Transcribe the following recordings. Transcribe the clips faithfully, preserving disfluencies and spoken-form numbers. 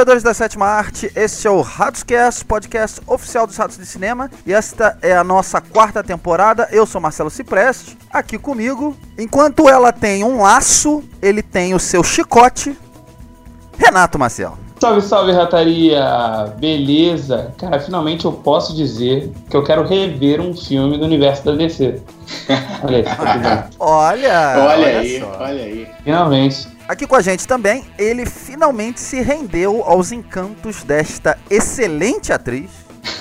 apoiadores da Sétima Arte, este é o Ratoscast, podcast oficial dos Ratos de Cinema, e esta é a nossa quarta temporada. Eu sou Marcelo Cipreste, aqui comigo, enquanto ela tem um laço, ele tem o seu chicote, Renato Maciel. Salve, salve, rataria! Beleza? Cara, finalmente eu posso dizer que eu quero rever um filme do universo da D C. Olha aí, tá olha, olha, olha aí, só. olha aí. Finalmente. Aqui com a gente também, ele finalmente se rendeu aos encantos desta excelente atriz.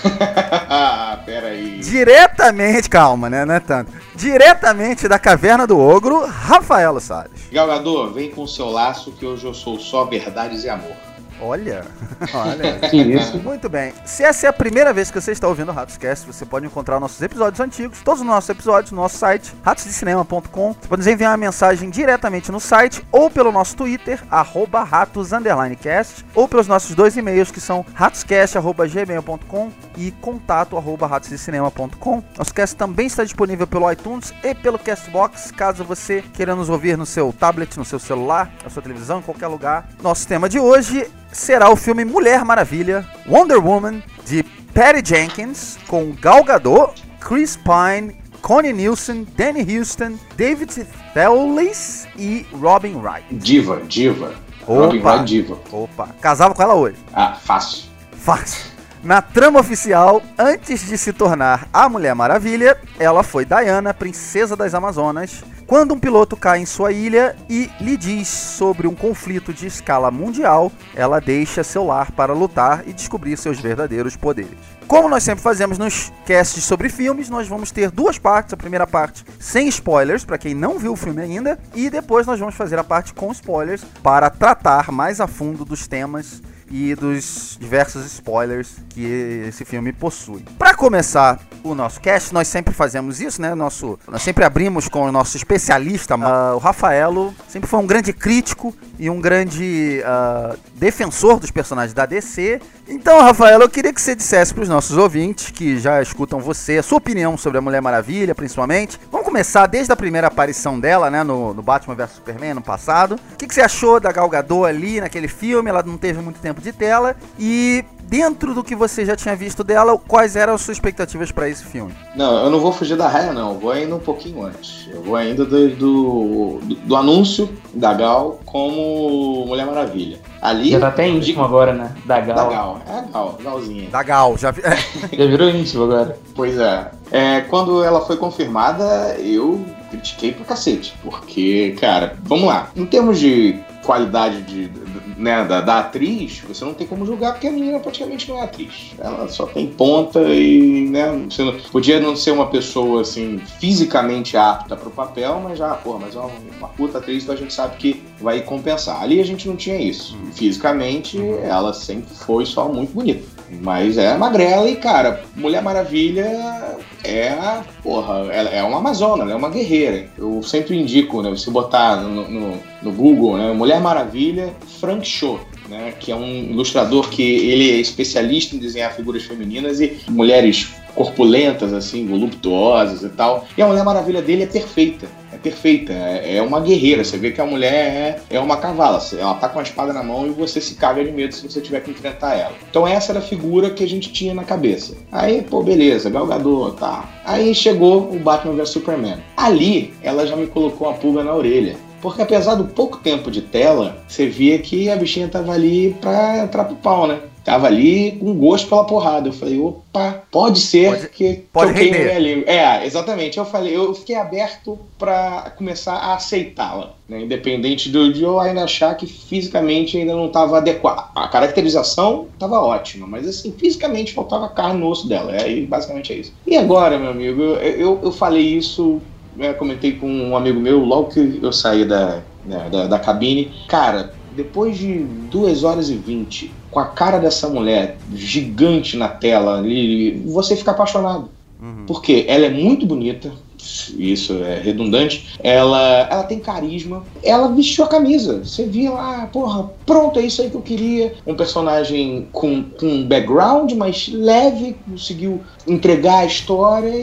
Pera aí. Diretamente, calma, né? Não é tanto. Diretamente da Caverna do Ogro, Rafaelo Salles. Gal Gadot, vem com o seu laço que hoje eu sou só verdades e amor. Olha, olha. Que isso? Muito bem. Se essa é a primeira vez que você está ouvindo o Ratoscast, você pode encontrar nossos episódios antigos, todos os nossos episódios no nosso site, ratos de cinema ponto com. Você pode nos enviar uma mensagem diretamente no site ou pelo nosso Twitter, arroba ratos underline cast, ou pelos nossos dois e-mails que são ratoscast arroba gmail ponto com e contato arroba ratos de cinema ponto com. Nosso cast também está disponível pelo iTunes e pelo Castbox, caso você queira nos ouvir no seu tablet, no seu celular, na sua televisão, em qualquer lugar. Nosso tema de hoje será o filme Mulher Maravilha, Wonder Woman, de Patty Jenkins, com Gal Gadot, Chris Pine, Connie Nielsen, Danny Huston, David Thewlis e Robin Wright. Diva, diva. Opa, Robin Wright, diva. Opa, casava com ela hoje. Ah, fácil. Fácil. Na trama oficial, antes de se tornar a Mulher Maravilha, ela foi Diana, princesa das Amazonas, quando um piloto cai em sua ilha e lhe diz sobre um conflito de escala mundial, ela deixa seu lar para lutar e descobrir seus verdadeiros poderes. Como nós sempre fazemos nos casts sobre filmes, nós vamos ter duas partes. A primeira parte sem spoilers, para quem não viu o filme ainda, e depois nós vamos fazer a parte com spoilers, para tratar mais a fundo dos temas e dos diversos spoilers que esse filme possui. Para começar o nosso cast, nós sempre fazemos isso, né? Nosso, nós sempre abrimos com o nosso especialista, uh, o Rafaelo. Sempre foi um grande crítico e um grande uh, defensor dos personagens da D C. Então, Rafaelo, eu queria que você dissesse para os nossos ouvintes que já escutam você, a sua opinião sobre a Mulher Maravilha, principalmente. Vamos começar desde a primeira aparição dela, né, no, no Batman versus Superman, no passado. O que, que você achou da Gal Gadot ali naquele filme? Ela não teve muito tempo de tela. E dentro do que você já tinha visto dela, quais eram as suas expectativas para esse filme? Não, eu não vou fugir da raia, não. Eu vou ainda um pouquinho antes. Eu vou ainda do, do, do, do anúncio da Gal como Mulher Maravilha. Ali, já tá até íntimo agora, né? Da Gal. Da Gal, é a Gal, Galzinha. Da Gal, já vi... Já virou íntimo agora. Pois é. é. Quando ela foi confirmada, eu critiquei pra cacete. Porque, cara, vamos lá. Em termos de qualidade de, de, né, da, da atriz, você não tem como julgar, porque a menina praticamente não é atriz. Ela só tem ponta e, né, você não, podia não ser uma pessoa, assim, fisicamente apta pro papel, mas já, porra, mas é uma, uma puta atriz, então a gente sabe que vai compensar. Ali a gente não tinha isso. Fisicamente, ela sempre foi só muito bonita. Mas é magrela e, cara, Mulher Maravilha é a, porra, ela é uma amazona, ela é uma guerreira. Eu sempre indico, né, você botar no, no, no Google, né, Mulher Maravilha, Frank Cho, né, que é um ilustrador que ele é especialista em desenhar figuras femininas e mulheres corpulentas, assim, voluptuosas e tal. E a Mulher Maravilha dele é perfeita. É perfeita, é uma guerreira. Você vê que a mulher é, é uma cavala. Ela tá com a espada na mão e você se caga de medo se você tiver que enfrentar ela. Então essa era a figura que a gente tinha na cabeça. Aí, pô, beleza, Gal Gadot, tá. Aí chegou o Batman versus Superman. Ali, ela já me colocou uma pulga na orelha. Porque apesar do pouco tempo de tela, você via que a bichinha tava ali pra entrar pro pau, né? Tava ali com gosto pela porrada. Eu falei, opa, pode ser pode, que pode toquei render. na minha língua. É, exatamente. Eu falei, eu fiquei aberto pra começar a aceitá-la, né? Independente do, de eu ainda achar que fisicamente ainda não tava adequado. A caracterização tava ótima, mas assim, fisicamente faltava carne no osso dela. É, e basicamente é isso. E agora, meu amigo, eu, eu, eu falei isso, eu comentei com um amigo meu logo que eu saí da, né, da, da cabine. Cara, depois de duas horas e vinte, com a cara dessa mulher gigante na tela ali, você fica apaixonado. Uhum. Porque ela é muito bonita, isso é redundante, ela, ela tem carisma, ela vestiu a camisa, você via lá, porra, pronto, é isso aí que eu queria. Um personagem com, com um background, mas leve, conseguiu entregar a história e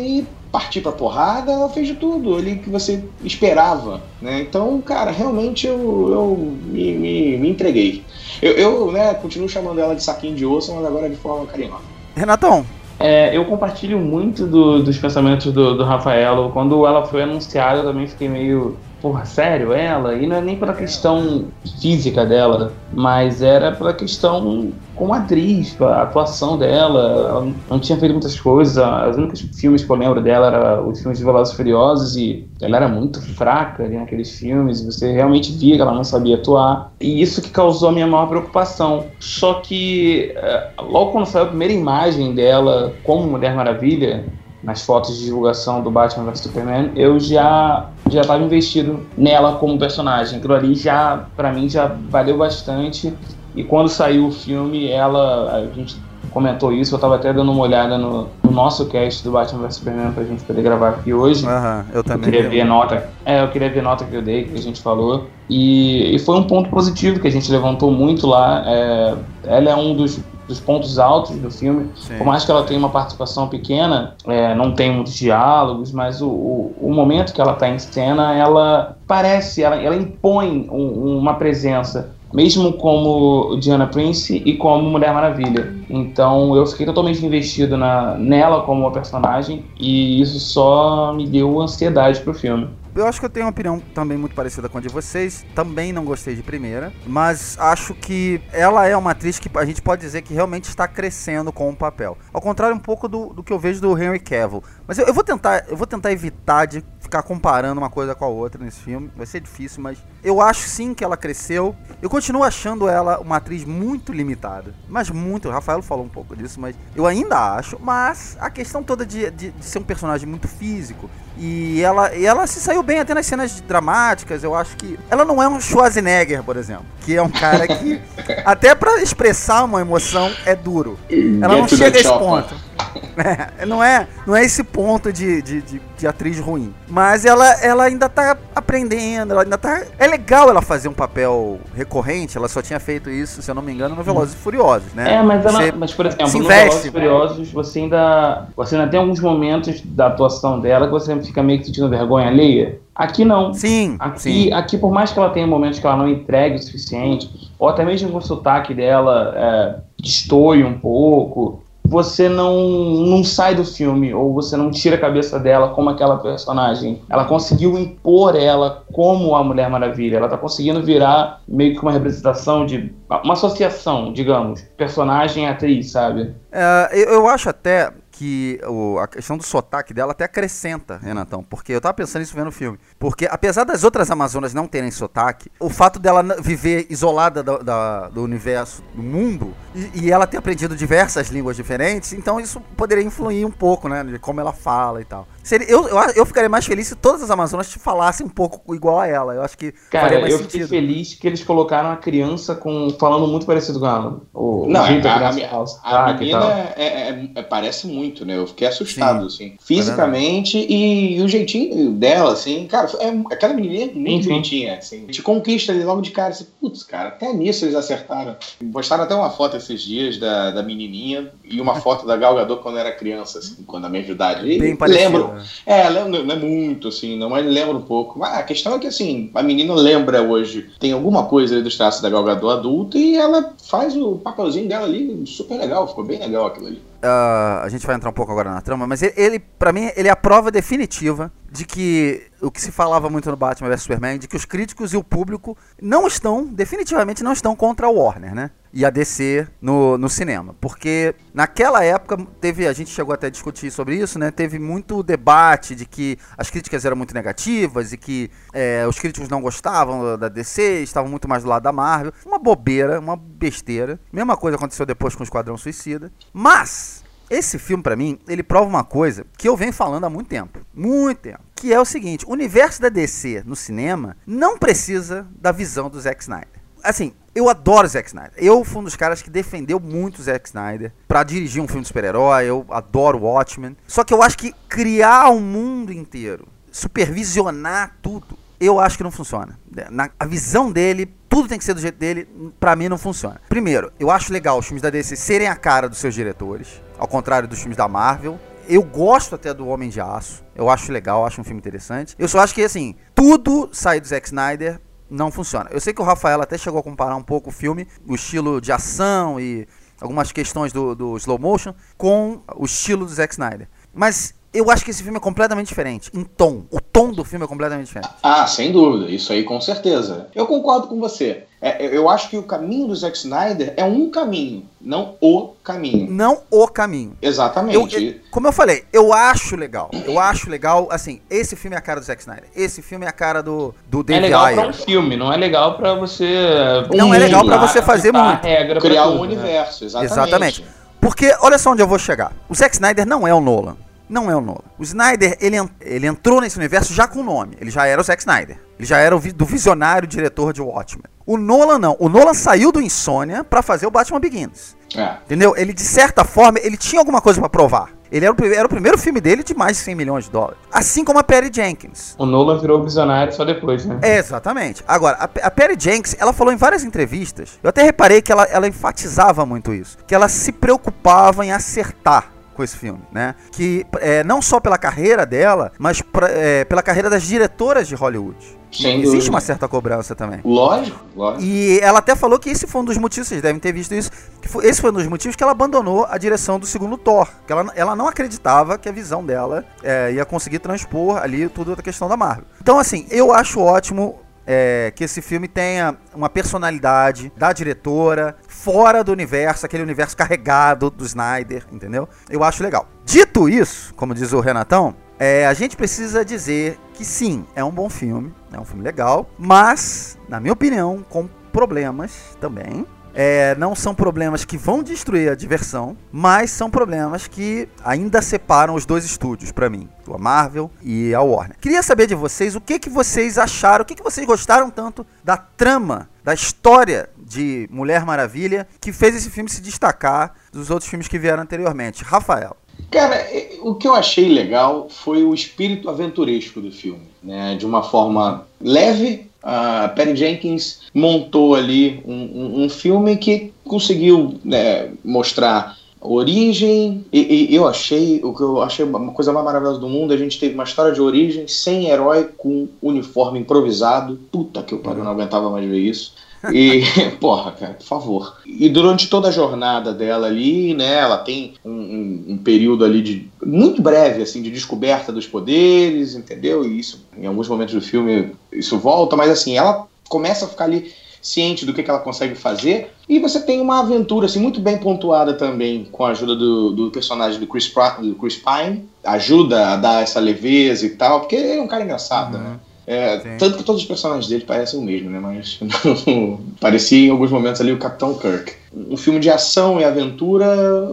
partir pra porrada, ela fez de tudo ali que você esperava, né? Então, cara, realmente eu, eu me, me, me entreguei. Eu, eu, né, continuo chamando ela de saquinho de osso, mas agora de forma carinhosa. Renatão. É, eu compartilho muito do, dos pensamentos do, do Rafaelo. Quando ela foi anunciada, eu também fiquei meio... Porra, sério, ela? E não é nem pela questão física dela, mas era pela questão como atriz, a atuação dela. Ela não tinha feito muitas coisas. Os únicos filmes que eu lembro dela eram os filmes de Velozes e Furiosos, e ela era muito fraca ali naqueles filmes. Você realmente via que ela não sabia atuar. E isso que causou a minha maior preocupação. Só que logo quando saiu a primeira imagem dela como Mulher Maravilha, nas fotos de divulgação do Batman versus Superman, eu já já estava investido nela como personagem. Aquilo ali já, pra mim, já valeu bastante. E quando saiu o filme, ela, a gente comentou isso, eu estava até dando uma olhada no, no nosso cast do Batman versus Superman pra gente poder gravar aqui hoje. Aham, eu também. Eu queria ver a nota, é, eu queria ver a nota que eu dei, que a gente falou. E, e foi um ponto positivo que a gente levantou muito lá. É, ela é um dos dos pontos altos do filme. Sim. Por mais que ela tenha uma participação pequena, é, não tem muitos diálogos, mas o, o, o momento que ela está em cena, ela parece, ela, ela impõe um, uma presença, mesmo como Diana Prince e como Mulher Maravilha. Então eu fiquei totalmente investido na, nela como uma personagem, e isso só me deu ansiedade pro filme. Eu acho que eu tenho uma opinião também muito parecida com a de vocês. Também não gostei de primeira, mas acho que ela é uma atriz que a gente pode dizer que realmente está crescendo com o papel. Ao contrário um pouco do, do que eu vejo do Henry Cavill. Mas eu, eu, vou tentar, eu vou tentar evitar de ficar comparando uma coisa com a outra nesse filme. Vai ser difícil, mas eu acho sim que ela cresceu. Eu continuo achando ela uma atriz muito limitada. Mas muito, o Rafael falou um pouco disso, mas eu ainda acho. Mas a questão toda de, de, de ser um personagem muito físico, e ela, e ela se saiu bem até nas cenas dramáticas. Eu acho que ela não é um Schwarzenegger, por exemplo, que é um cara que até pra expressar uma emoção é duro. Ela não chega a esse ponto. É, não, é, não é esse ponto de, de, de, de atriz ruim. Mas ela, ela ainda tá aprendendo, ela ainda tá... É legal ela fazer um papel recorrente. Ela só tinha feito isso, se eu não me engano, no Velozes e Furiosos, né? É, mas, ela, você mas por exemplo, no Velozes e Furiosos, você ainda, você ainda tem alguns momentos da atuação dela que você fica meio que sentindo vergonha alheia. Aqui não. Sim, aqui, sim. Aqui, por mais que ela tenha momentos que ela não entregue o suficiente, ou até mesmo com o sotaque dela é, destoie um pouco, você não, não sai do filme, ou você não tira a cabeça dela como aquela personagem. Ela conseguiu impor ela como a Mulher Maravilha. Ela tá conseguindo virar meio que uma representação de... uma associação, digamos, personagem-atriz, sabe? É, eu, eu acho até que o, a questão do sotaque dela até acrescenta, Renatão, porque eu tava pensando nisso vendo o filme. Porque apesar das outras Amazonas não terem sotaque, o fato dela viver isolada da, da, do universo, do mundo, e, e ela ter aprendido diversas línguas diferentes, então isso poderia influir um pouco, né, de como ela fala e tal. Seria, eu, eu, eu ficaria mais feliz se todas as Amazonas te falassem um pouco igual a ela. Eu acho que Cara, faria mais eu sentido. fiquei feliz que eles colocaram a criança com, falando muito parecido com ela. O, não, o jeito a, da a, criança a, a e menina tal. é, é, é, parece muito, né? Eu fiquei assustado, Sim, assim. Fisicamente, é e, e o jeitinho dela, assim, cara, é, aquela menininha é muito Sim, bonitinha, assim. Te conquista ali logo de cara, assim, putz, cara, até nisso eles acertaram. Postaram até uma foto esses dias da, da menininha e uma foto da Gal Gadot quando era criança, assim, quando a minha idade. E bem parecido, lembro, né? é, lembro, não é muito, assim, não, mas lembra um pouco. Mas a questão é que, assim, a menina lembra hoje, tem alguma coisa ali dos traços da Gal Gadot adulta, e ela faz o papelzinho dela ali super legal, ficou bem legal aquilo ali. Uh, a gente vai entrar um pouco agora na trama, mas ele, ele, pra mim, ele é a prova definitiva de que o que se falava muito no Batman versus Superman, de que os críticos e o público não estão, definitivamente não estão contra a Warner, né? E a D C no, no cinema. Porque naquela época, teve, a gente chegou até a discutir sobre isso, né? Teve muito debate de que as críticas eram muito negativas e que é, os críticos não gostavam da D C, estavam muito mais do lado da Marvel. Uma bobeira, uma besteira. Mesma coisa aconteceu depois com o Esquadrão Suicida. Mas esse filme, pra mim, ele prova uma coisa que eu venho falando há muito tempo. Muito tempo. Que é o seguinte, o universo da D C no cinema não precisa da visão do Zack Snyder. Assim, eu adoro o Zack Snyder. Eu fui um dos caras que defendeu muito o Zack Snyder pra dirigir um filme de super-herói. Eu adoro Watchmen. Só que eu acho que criar um mundo inteiro, supervisionar tudo, eu acho que não funciona. Na, a visão dele, tudo tem que ser do jeito dele, pra mim não funciona. Primeiro, eu acho legal os filmes da D C serem a cara dos seus diretores, ao contrário dos filmes da Marvel. eu gosto até do Homem de Aço. Eu acho legal, acho um filme interessante. Eu só acho que, assim, tudo sai do Zack Snyder não funciona. Eu sei que o Rafael até chegou a comparar um pouco o filme, o estilo de ação e algumas questões do, do slow motion, com o estilo do Zack Snyder. Mas eu acho que esse filme é completamente diferente, em tom. O tom do filme é completamente diferente. Ah, sem dúvida. Isso aí com certeza. Eu concordo com você. É, eu acho que o caminho do Zack Snyder é um caminho, não o caminho. Não o caminho. Exatamente. Eu, eu, como eu falei, eu acho legal. Eu acho legal, assim, esse filme é a cara do Zack Snyder. Esse filme é a cara do, do David Ayer. É legal Ayer. pra um filme, não é legal pra você... Não um é legal pra você fazer muito. Regra criar tudo, um universo, né? exatamente. Exatamente. Porque, olha só onde eu vou chegar. O Zack Snyder não é o Nolan. Não é o Nolan. O Snyder, ele, ele entrou nesse universo já com o nome. Ele já era o Zack Snyder. Ele já era o vi, do visionário diretor de Watchmen. O Nolan não. O Nolan saiu do Insônia pra fazer o Batman Begins. É. Entendeu? Ele, de certa forma, ele tinha alguma coisa pra provar. Ele era o, era o primeiro filme dele de mais de cem milhões de dólares. Assim como a Patty Jenkins. O Nolan virou visionário só depois, né? É, exatamente. Agora, a, a Patty Jenkins, ela falou em várias entrevistas, eu até reparei que ela, ela enfatizava muito isso, que ela se preocupava em acertar com esse filme, né? Que é, não só pela carreira dela, mas pra, é, pela carreira das diretoras de Hollywood. Sem Existe dúvida. uma certa cobrança também. Lógico, lógico. E ela até falou que esse foi um dos motivos, vocês devem ter visto isso, que foi, esse foi um dos motivos que ela abandonou a direção do segundo Thor. Que ela, ela não acreditava que a visão dela é, ia conseguir transpor ali tudo a questão da Marvel. Então, assim, eu acho ótimo é, que esse filme tenha uma personalidade da diretora, fora do universo, aquele universo carregado do Snyder, entendeu? Eu acho legal. Dito isso, como diz o Renatão, É, a gente precisa dizer que sim, é um bom filme, é um filme legal, mas, na minha opinião, com problemas também. É, não são problemas que vão destruir a diversão, mas são problemas que ainda separam os dois estúdios, pra mim, a Marvel e a Warner. Queria saber de vocês o que, que vocês acharam, o que, que vocês gostaram tanto da trama, da história de Mulher Maravilha, que fez esse filme se destacar dos outros filmes que vieram anteriormente. Rafael. Cara, o que eu achei legal foi o espírito aventuresco do filme, né? De uma forma leve, a Patty Jenkins montou ali um, um, um filme que conseguiu, né, mostrar origem, e, e eu achei, o que eu achei uma coisa mais maravilhosa do mundo, a gente teve uma história de origem sem herói, com uniforme improvisado. Puta que eu pariu, não aguentava mais ver isso. E, porra, cara, por favor. E durante toda a jornada dela ali, né, ela tem um, um, um período ali de muito breve, assim, de descoberta dos poderes, entendeu? E isso, em alguns momentos do filme, isso volta, mas assim, ela começa a ficar ali ciente do que, que ela consegue fazer, e você tem uma aventura, assim, muito bem pontuada também, com a ajuda do, do personagem do Chris, pra, do Chris Pine, ajuda a dar essa leveza e tal, porque ele é um cara engraçado, uhum. né? É, tanto que todos os personagens dele parecem o mesmo, né? Mas parecia em alguns momentos ali o Capitão Kirk. Um filme de ação e aventura,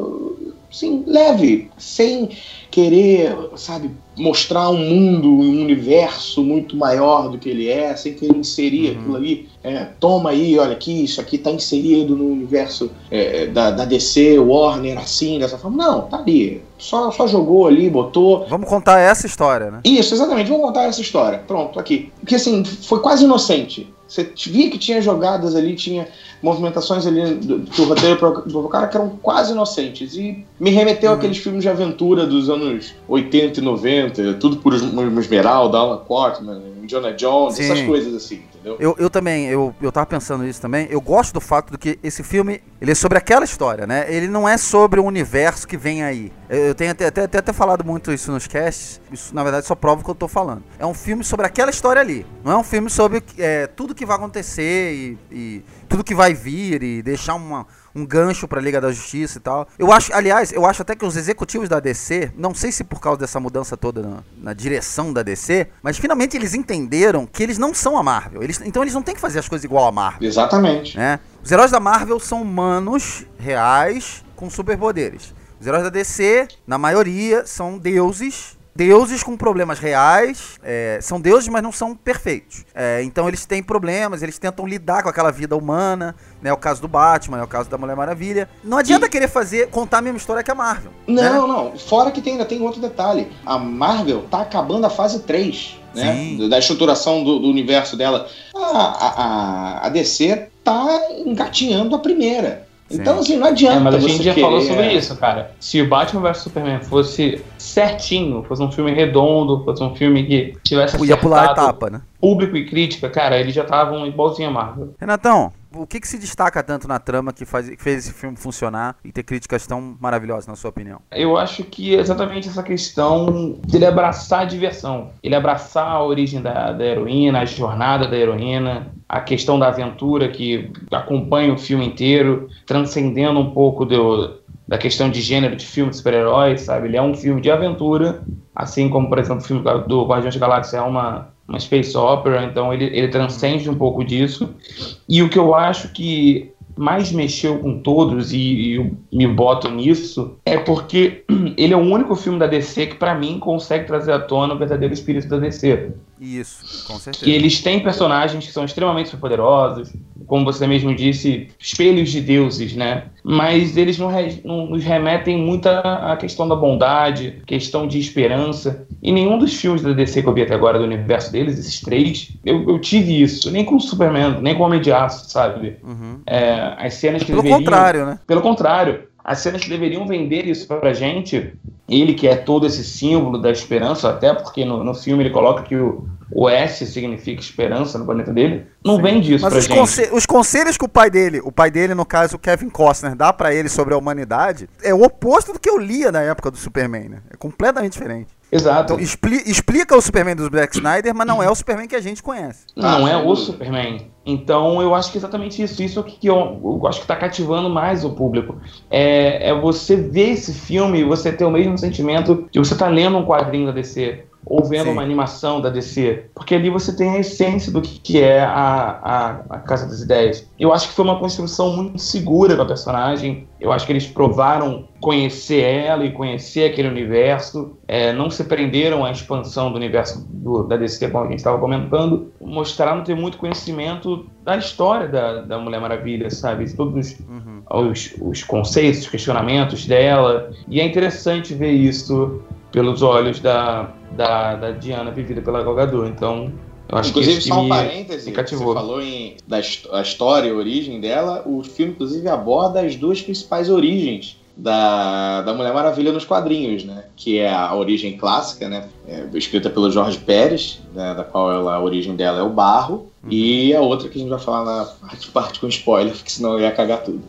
assim, leve, sem querer, sabe, mostrar um mundo, um universo muito maior do que ele é, sem querer inserir uhum. aquilo ali. É, toma aí, olha aqui, isso aqui tá inserido no universo é, da, da D C, Warner, assim, dessa forma. Não, tá ali. Só, só jogou ali, botou. Vamos contar essa história, né? Isso, exatamente, vamos contar essa história. Pronto, aqui. Porque assim, foi quase inocente. Você via que tinha jogadas ali, tinha movimentações ali que o roteiro provocaram que eram quase inocentes. E me remeteu uhum. àqueles filmes de aventura dos anos oitenta e noventa, tudo por Esmeralda, Alan Quartman, Indiana Jones, Sim. essas coisas assim, entendeu? Eu, eu também, eu, eu tava pensando nisso também. Eu gosto do fato de que esse filme, ele é sobre aquela história, né? Ele não é sobre o universo que vem aí. Eu tenho até, até, até, até falado muito isso nos casts. Isso, na verdade, só prova o que eu tô falando. É um filme sobre aquela história ali. Não é um filme sobre é, tudo que vai acontecer e, e tudo que vai vir e deixar uma, um gancho pra Liga da Justiça e tal. Eu acho, aliás, eu acho até que os executivos da D C, não sei se por causa dessa mudança toda na, na direção da D C, mas finalmente eles entenderam que eles não são a Marvel. Eles, então eles não têm que fazer as coisas igual a Marvel. Exatamente. Né? Os heróis da Marvel são humanos reais com superpoderes. Os heróis da D C, na maioria, são deuses, deuses com problemas reais, é, são deuses, mas não são perfeitos. É, então eles têm problemas, eles tentam lidar com aquela vida humana, né? É o caso do Batman, é o caso da Mulher Maravilha. Não adianta e... querer fazer, contar a mesma história que a Marvel. Não, né? não. Fora que tem, ainda tem outro detalhe. A Marvel tá acabando a fase três, né? Da estruturação do, do universo dela. A, a, a, a D C tá engatinhando a primeira. Então, assim, não adianta. É, mas a gente já querer, falou sobre é... isso, cara. Se o Batman versus Superman fosse certinho, fosse um filme redondo, fosse um filme que tivesse ia pular a etapa, né? Público e crítica, cara, eles já estavam igualzinho a Marvel. Renatão, o que, que se destaca tanto na trama que, faz, que fez esse filme funcionar e ter críticas tão maravilhosas, na sua opinião? Eu acho que é exatamente essa questão dele abraçar a diversão. Ele abraçar a origem da, da heroína, a jornada da heroína, a questão da aventura que acompanha o filme inteiro, transcendendo um pouco do, da questão de gênero de filme de super-heróis, sabe? Ele é um filme de aventura, assim como, por exemplo, o filme do Guardiões da Galáxia é uma... uma space opera, então ele, ele transcende um pouco disso. E o que eu acho que mais mexeu com todos, e, e eu me boto nisso, é porque ele é o único filme da D C que, pra mim, consegue trazer à tona o verdadeiro espírito da D C. Isso, com certeza. Que eles têm personagens que são extremamente poderosos, como você mesmo disse, espelhos de deuses, né? Mas eles não, re, não nos remetem muito à questão da bondade, questão de esperança. E nenhum dos filmes da D C que eu vi até agora, do universo deles, esses três, eu, eu tive isso. Nem com o Superman, nem com o Homem de Aço, sabe? Uhum. É, as cenas que Pelo deveriam... contrário, né? Pelo contrário. As cenas que deveriam vender isso pra gente, ele que é todo esse símbolo da esperança, até porque no, no filme ele coloca que o, o S significa esperança no planeta dele, não Sim. vende isso Mas pra os gente. Conse- os conselhos que o pai dele, o pai dele, no caso o Kevin Costner, dá pra ele sobre a humanidade, é o oposto do que eu lia na época do Superman, né? É completamente diferente. Exato. Então expli- explica o Superman do Zack Snyder, mas não é o Superman que a gente conhece. Não ah, é o Superman. Então eu acho que é exatamente isso. Isso que eu, eu acho que tá cativando mais o público. É, é você ver esse filme e você ter o mesmo sentimento de você tá lendo um quadrinho da D C. Ou vendo Sim. uma animação da D C. Porque ali você tem a essência do que, que é a, a, a Casa das Ideias. Eu acho que foi uma construção muito segura da personagem. Eu acho que eles provaram conhecer ela e conhecer aquele universo. É, não se prenderam à expansão do universo do, da D C, como a gente estava comentando. Mostraram ter muito conhecimento da história da, da Mulher Maravilha, sabe? Todos uhum. os, os conceitos, os questionamentos dela. E é interessante ver isso pelos olhos da, da, da Diana, vivida pela Gal Gadot. Então, eu acho inclusive, que só um me, parêntese, me você falou em, da a história e a origem dela, o filme, inclusive, aborda as duas principais origens da, da Mulher Maravilha nos quadrinhos, né? Que é a origem clássica, né? É, escrita pelo Jorge Pérez, né? Da qual ela, a origem dela é o barro, uhum. e a outra que a gente vai falar na parte, parte com spoiler, porque senão eu ia cagar tudo.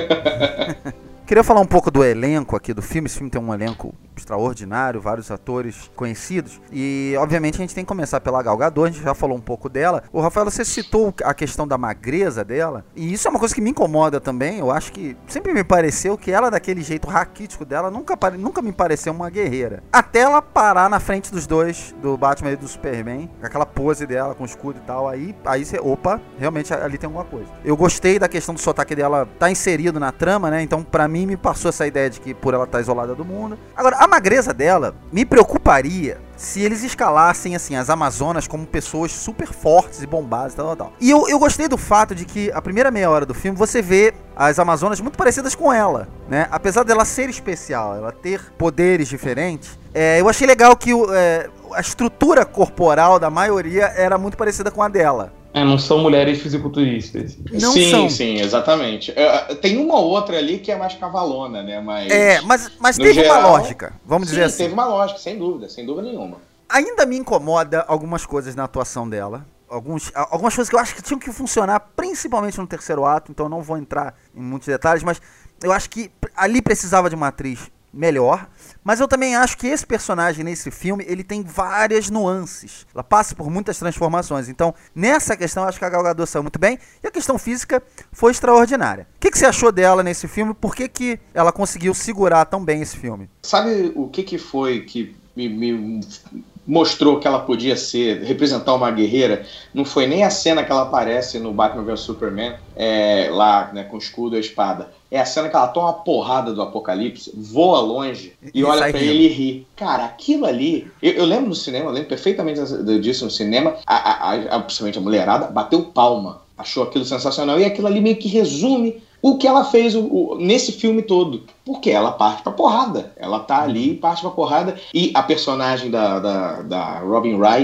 Queria falar um pouco do elenco aqui do filme. Esse filme tem um elenco extraordinário, vários atores conhecidos. E, obviamente, a gente tem que começar pela Gal Gadot. A gente já falou um pouco dela. O Rafael, você citou a questão da magreza dela. E isso é uma coisa que me incomoda também. Eu acho que sempre me pareceu que ela, daquele jeito raquítico dela, nunca, nunca me pareceu uma guerreira. Até ela parar na frente dos dois, do Batman e do Superman, com aquela pose dela, com o escudo e tal. Aí, aí você, opa, realmente ali tem alguma coisa. Eu gostei da questão do sotaque dela tá inserido na trama, né? Então, pra mim, me passou essa ideia de que por ela estar isolada do mundo. Agora, a magreza dela me preocuparia se eles escalassem, assim, as Amazonas como pessoas super fortes e bombadas e tal, tal, tal. E eu, eu gostei do fato de que a primeira meia hora do filme você vê as Amazonas muito parecidas com ela, né? Apesar dela ser especial, ela ter poderes diferentes, é, eu achei legal que o, é, a estrutura corporal da maioria era muito parecida com a dela. É, não são mulheres fisiculturistas. Não sim, são. sim, exatamente. É, tem uma outra ali que é mais cavalona, né? Mas, é, mas, mas teve geral, uma lógica, vamos sim, dizer assim. Teve uma lógica, sem dúvida, sem dúvida nenhuma. Ainda me incomoda algumas coisas na atuação dela. Alguns, algumas coisas que eu acho que tinham que funcionar, principalmente no terceiro ato, então eu não vou entrar em muitos detalhes, mas eu acho que ali precisava de uma atriz melhor, mas eu também acho que esse personagem nesse filme, ele tem várias nuances, ela passa por muitas transformações, então nessa questão eu acho que a Gal Gadot saiu muito bem, e a questão física foi extraordinária. O que, que você achou dela nesse filme? Por que, que ela conseguiu segurar tão bem esse filme? Sabe o que, que foi que me, me mostrou que ela podia ser, representar uma guerreira? Não foi nem a cena que ela aparece no Batman versus Superman, é, lá, né, com o escudo e a espada. É a cena que ela toma uma porrada do Apocalipse, voa longe e, e olha pra rindo. Ele e ri. Cara, aquilo ali... Eu, eu lembro no cinema, eu lembro perfeitamente disso no cinema, a, a, a, principalmente a mulherada, bateu palma. Achou aquilo sensacional. E aquilo ali meio que resume o que ela fez o, o, nesse filme todo. Porque ela parte pra porrada. Ela tá ali, parte pra porrada. E a personagem da, da, da Robin Wright,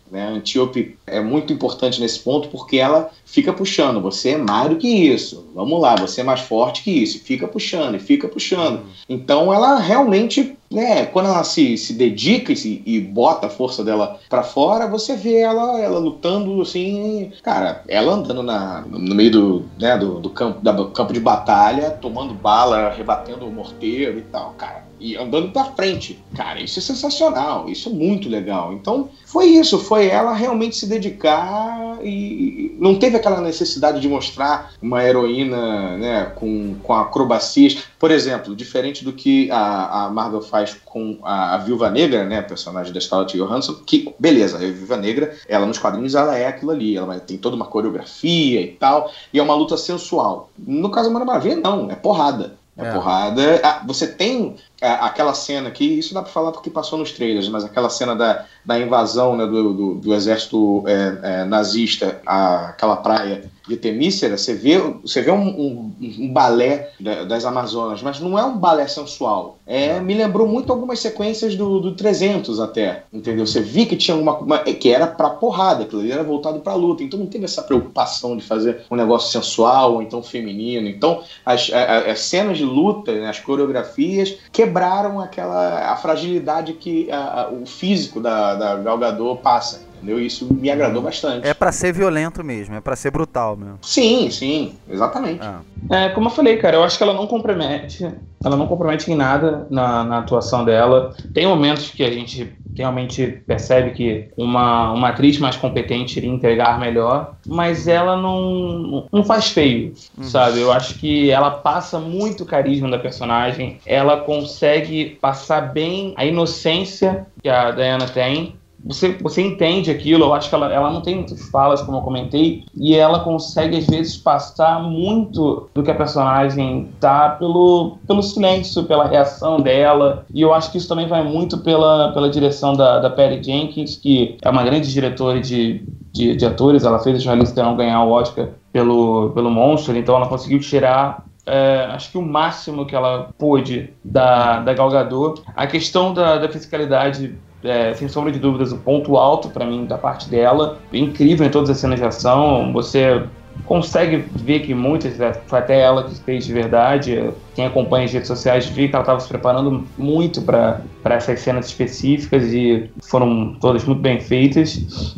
né? A Antíope é muito importante nesse ponto porque ela fica puxando, você é mais do que isso, vamos lá, você é mais forte que isso, fica puxando, e fica puxando. Então ela realmente, né, quando ela se, se dedica e, se, e bota a força dela pra fora, você vê ela, ela lutando assim, cara, ela andando na, no meio do, né, do, do, campo, da, do campo de batalha, tomando bala, rebatendo o morteiro e tal, cara. E andando pra frente. Cara, isso é sensacional, isso é muito legal. Então, foi isso, foi ela realmente se dedicar e não teve aquela necessidade de mostrar uma heroína, né, com, com acrobacias. Por exemplo, diferente do que a, a Marvel faz com a, a Viúva Negra, né, a personagem da Scarlett Johansson, que, beleza, a Viúva Negra, ela nos quadrinhos, ela é aquilo ali, ela tem toda uma coreografia e tal, e é uma luta sensual. No caso da Mulher Maravilha, não, é porrada. É, é porrada. Ah, você tem ah, aquela cena aqui, isso dá pra falar porque passou nos trailers, mas aquela cena da, da invasão, né, do, do, do exército é, é, nazista àquela praia de Temícera, você vê, você vê um, um, um balé da, das Amazonas, mas não é um balé sensual. É, me lembrou muito algumas sequências do, do trezentos até, entendeu? Você via que tinha uma, uma que era pra porrada, aquilo ali era voltado pra luta, então não teve essa preocupação de fazer um negócio sensual ou então feminino. Então as, as, as cenas de luta, né, as coreografias quebraram aquela a fragilidade que a, a, o físico da, da Gal Gadot passa. Entendeu? Isso me agradou bastante. É pra ser violento mesmo, é pra ser brutal mesmo. Sim, sim, exatamente. Ah. É, como eu falei, cara, eu acho que ela não compromete, ela não compromete em nada na, na atuação dela. Tem momentos que a gente realmente percebe que uma, uma atriz mais competente iria entregar melhor, mas ela não, não faz feio, uhum. sabe? Eu acho que ela passa muito carisma da personagem, ela consegue passar bem a inocência que a Diana tem. Você, você entende aquilo, eu acho que ela, ela não tem muitas falas, como eu comentei, e ela consegue, às vezes, passar muito do que a personagem tá pelo, pelo silêncio, pela reação dela, e eu acho que isso também vai muito pela, pela direção da, da Patty Jenkins, que é uma grande diretora de, de, de atores. Ela fez a Charlize Theron ganhar o Oscar pelo, pelo Monster, então ela conseguiu tirar... É, acho que o máximo que ela pôde da, da Gal Gadot. A questão da, da fisicalidade, é, sem sombra de dúvidas, o ponto alto para mim da parte dela. Incrível em todas as cenas de ação. Você consegue ver que muitas, foi até ela que fez de verdade. Quem acompanha as redes sociais vê que ela estava se preparando muito para essas cenas específicas e foram todas muito bem feitas.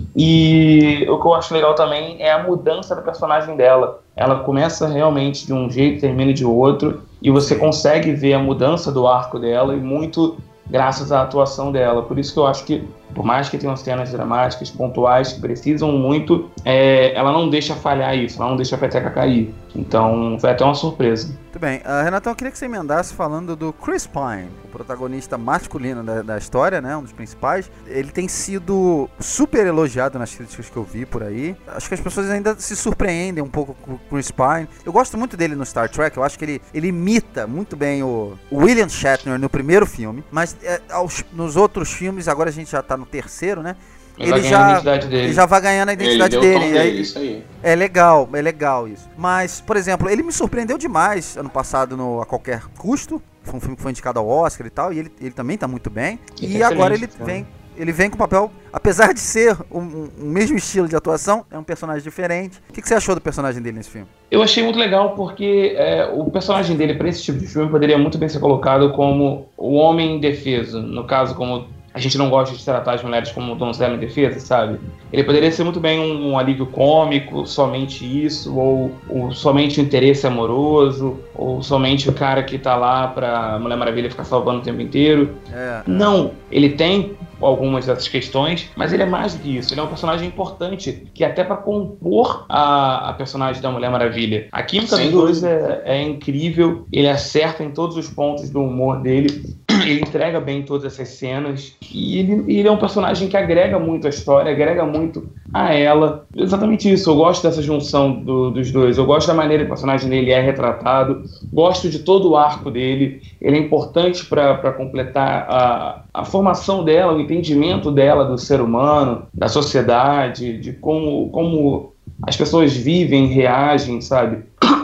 E o que eu acho legal também é a mudança da personagem dela. Ela começa realmente de um jeito, termina de outro, e você consegue ver a mudança do arco dela, e muito graças à atuação dela. Por isso que eu acho que, por mais que tenham cenas dramáticas, pontuais, que precisam muito, é, ela não deixa falhar isso, ela não deixa a peteca cair. Então, foi até uma surpresa. Muito bem. Uh, Renatão, eu queria que você emendasse falando do Chris Pine, o protagonista masculino da, da história, né, um dos principais. Ele tem sido super elogiado nas críticas que eu vi por aí. Acho que as pessoas ainda se surpreendem um pouco com o Chris Pine. Eu gosto muito dele no Star Trek, eu acho que ele, ele imita muito bem o, o William Shatner no primeiro filme, mas é, aos, nos outros filmes, agora a gente já tá no terceiro, né? Ele, ele, já, ele já vai ganhando a identidade ele dele. dele isso aí. É legal, é legal isso. Mas, por exemplo, ele me surpreendeu demais ano passado no A Qualquer Custo. Foi um filme que foi indicado ao Oscar e tal, e ele, ele também tá muito bem. E, e agora ele vem, ele vem com o papel, apesar de ser o um, um mesmo estilo de atuação, é um personagem diferente. O que, que você achou do personagem dele nesse filme? Eu achei muito legal porque é, o personagem dele para esse tipo de filme poderia muito bem ser colocado como o homem indefeso. No caso, como a gente não gosta de tratar as mulheres como donzela indefesa, sabe? Ele poderia ser muito bem um, um alívio cômico, somente isso, ou, ou somente o interesse amoroso, ou somente o cara que tá lá pra Mulher Maravilha ficar salvando o tempo inteiro. É. Não, ele tem algumas dessas questões, mas ele é mais do que isso. Ele é um personagem importante, que até pra compor a, a personagem da Mulher Maravilha. A química dos dois é, é incrível, ele acerta em todos os pontos do humor dele. Ele entrega bem todas essas cenas e ele, ele é um personagem que agrega muito a história, agrega muito a ela. Exatamente isso, eu gosto dessa junção do, dos dois, eu gosto da maneira que o personagem dele é retratado, gosto de todo o arco dele, ele é importante para completar a, a formação dela, o entendimento dela do ser humano, da sociedade, de como, como as pessoas vivem, reagem, sabe?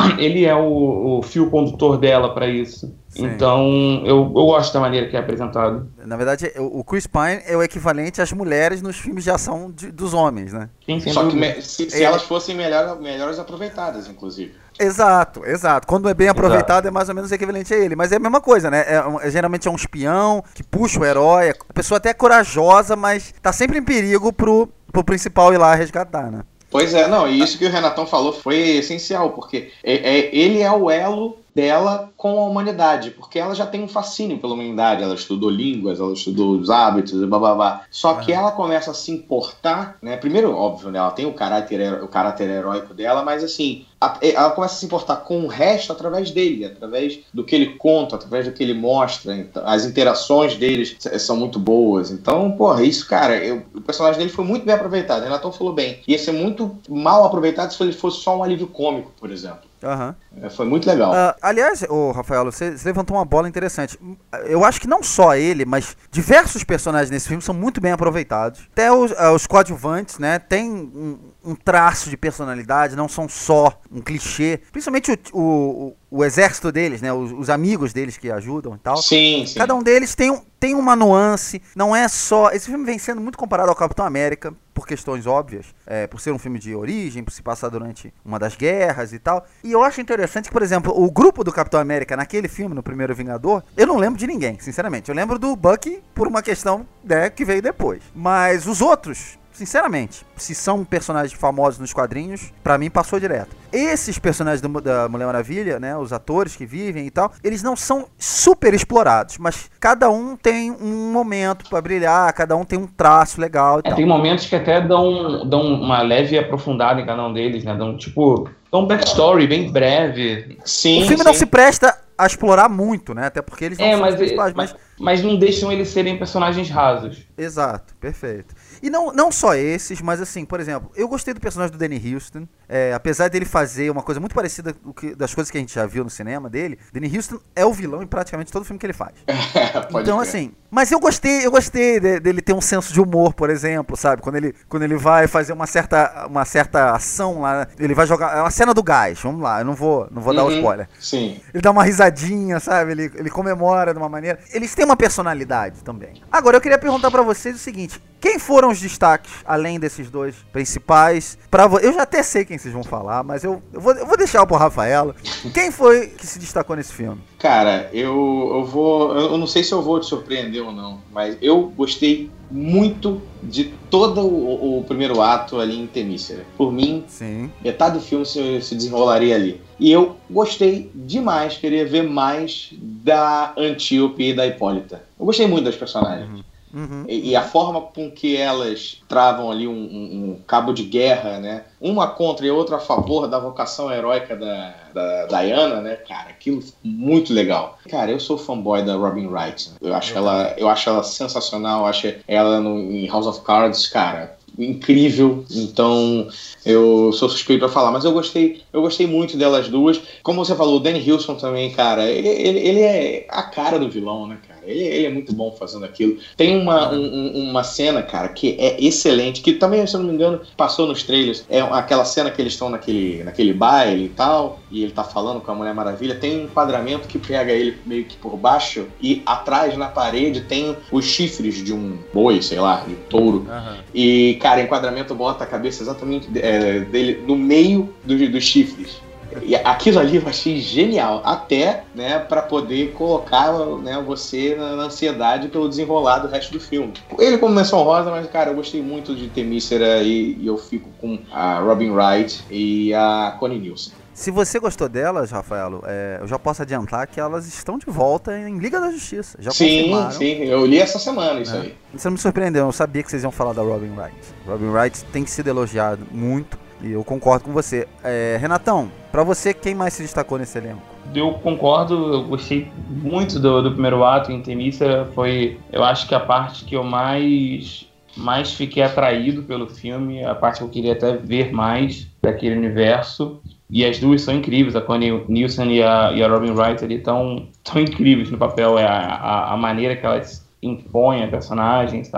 ele é o, o fio condutor dela pra isso. Sim. Então, eu, eu gosto da maneira que é apresentado. Na verdade, o Chris Pine é o equivalente às mulheres nos filmes de ação de, dos homens, né? Sim, Só que me, se, se elas fossem melhor, melhores aproveitadas, inclusive. Exato, exato. Quando é bem aproveitado, exato, é mais ou menos equivalente a ele. Mas é a mesma coisa, né? É, é, geralmente é um espião que puxa o herói. A pessoa até é corajosa, mas tá sempre em perigo pro, pro principal ir lá resgatar, né? Pois é, não, e isso que o Renatão falou foi essencial, porque é, é, ele é o elo dela com a humanidade, porque ela já tem um fascínio pela humanidade, ela estudou línguas, ela estudou os hábitos, blá, blá, blá. Só que ela começa a se importar, né? Primeiro, óbvio, né? Ela tem o caráter, o caráter heróico dela, mas assim, a, ela começa a se importar com o resto através dele, através do que ele conta, através do que ele mostra. Então, as interações deles são muito boas. Então, porra, isso, cara, eu, o personagem dele foi muito bem aproveitado. Renato falou bem. Ia ser muito mal aproveitado se ele fosse só um alívio cômico, por exemplo. Uhum. É, foi muito legal. Uh, aliás, oh, Rafael, você, você levantou uma bola interessante. Eu acho que não só ele, mas diversos personagens nesse filme são muito bem aproveitados. Até os, uh, os coadjuvantes, né, tem um, um traço de personalidade, não são só um clichê. Principalmente o, o, o exército deles, né, os, os amigos deles que ajudam e tal. Sim, sim. Cada um deles tem, um, tem uma nuance, não é só... Esse filme vem sendo muito comparado ao Capitão América, por questões óbvias, é, por ser um filme de origem, por se passar durante uma das guerras e tal. E eu acho interessante que, por exemplo, o grupo do Capitão América naquele filme, no primeiro Vingador, eu não lembro de ninguém, sinceramente. Eu lembro do Bucky por uma questão, né, que veio depois. Mas os outros, sinceramente, se são personagens famosos nos quadrinhos, pra mim passou direto. Esses personagens do, da Mulher Maravilha, né, os atores que vivem e tal, eles não são super explorados, mas cada um tem um momento pra brilhar, cada um tem um traço legal e é, tal. Tem momentos que até dão, dão uma leve aprofundada em cada um deles, né, dão tipo, dão um backstory bem breve. Sim, o filme sim. não se presta a explorar muito, né, até porque eles não é, são mas, os principais, mas, mas... mas não deixam eles serem personagens rasos. Exato, perfeito. E não, não só esses, mas assim, por exemplo, eu gostei do personagem do Danny Houston, é, apesar dele fazer uma coisa muito parecida com que, das coisas que a gente já viu no cinema dele. Danny Houston é o vilão em praticamente todo filme que ele faz. Então, ver. assim, mas eu gostei, eu gostei de, dele ter um senso de humor, por exemplo, sabe? Quando ele, quando ele vai fazer uma certa, uma certa ação lá, ele vai jogar, é uma cena do gás, vamos lá, eu não vou, não vou uhum, dar o spoiler. Sim. Ele dá uma risadinha, sabe? Ele, ele comemora de uma maneira. Eles têm uma personalidade também. Agora, eu queria perguntar pra vocês o seguinte: quem foram os destaques, além desses dois principais? Pra vo... Eu já até sei quem vocês vão falar, mas eu, eu, vou, eu vou deixar pro Rafaela. Quem foi que se destacou nesse filme? Cara, eu, eu vou... Eu não sei se eu vou te surpreender ou não, mas eu gostei muito de todo o, o primeiro ato ali em Temícera. Por mim, Sim. metade do filme se, se desenrolaria ali. E eu gostei demais, queria ver mais da Antíope e da Hipólita. Eu gostei muito das personagens. Uhum. Uhum. E, e a forma com que elas travam ali um, um, um cabo de guerra, né? Uma contra e outra a favor da vocação heróica da, da Diana, né? Cara, aquilo muito legal. Cara, eu sou fanboy da Robin Wright. Eu acho, uhum. ela, eu acho ela sensacional. Eu acho ela no, em House of Cards, cara, incrível. Então eu sou suspeito pra falar, mas eu gostei, eu gostei muito delas duas. Como você falou, o Danny Houston também, cara, ele, ele, ele é a cara do vilão, né, cara? Ele, ele é muito bom fazendo aquilo. Tem uma, um, uma cena, cara, que é excelente, que também, se eu não me engano, passou nos trailers. É aquela cena que eles estão naquele, naquele baile e tal, e ele tá falando com a Mulher Maravilha. Tem um enquadramento que pega ele meio que por baixo, e atrás, na parede, tem os chifres de um boi, sei lá, de touro. Uhum. E, cara, o enquadramento bota a cabeça exatamente é, dele no meio do, dos chifres. E aquilo ali eu achei genial, até, né, para poder colocar, né, você na, na ansiedade pelo desenrolar do resto do filme. Ele como menção rosa, mas, cara, eu gostei muito de Temícera e, e eu fico com a Robin Wright e a Connie Nielsen. Se você gostou delas, Rafaelo, é, eu já posso adiantar que elas estão de volta em Liga da Justiça. Já sim, sim, eu li essa semana isso é. aí. Isso não me surpreendeu, eu sabia que vocês iam falar da Robin Wright. Robin Wright tem sido elogiado muito. E eu concordo com você. É, Renatão, pra você, quem mais se destacou nesse elenco? Eu concordo, eu gostei muito do, do primeiro ato em Temícera. Foi, eu acho que a parte que eu mais, mais fiquei atraído pelo filme, a parte que eu queria até ver mais daquele universo. E as duas são incríveis, a Connie Nielsen e a, e a Robin Wright ali estão tão incríveis no papel. É a, a, a maneira que elas impõem a personagem, sabe?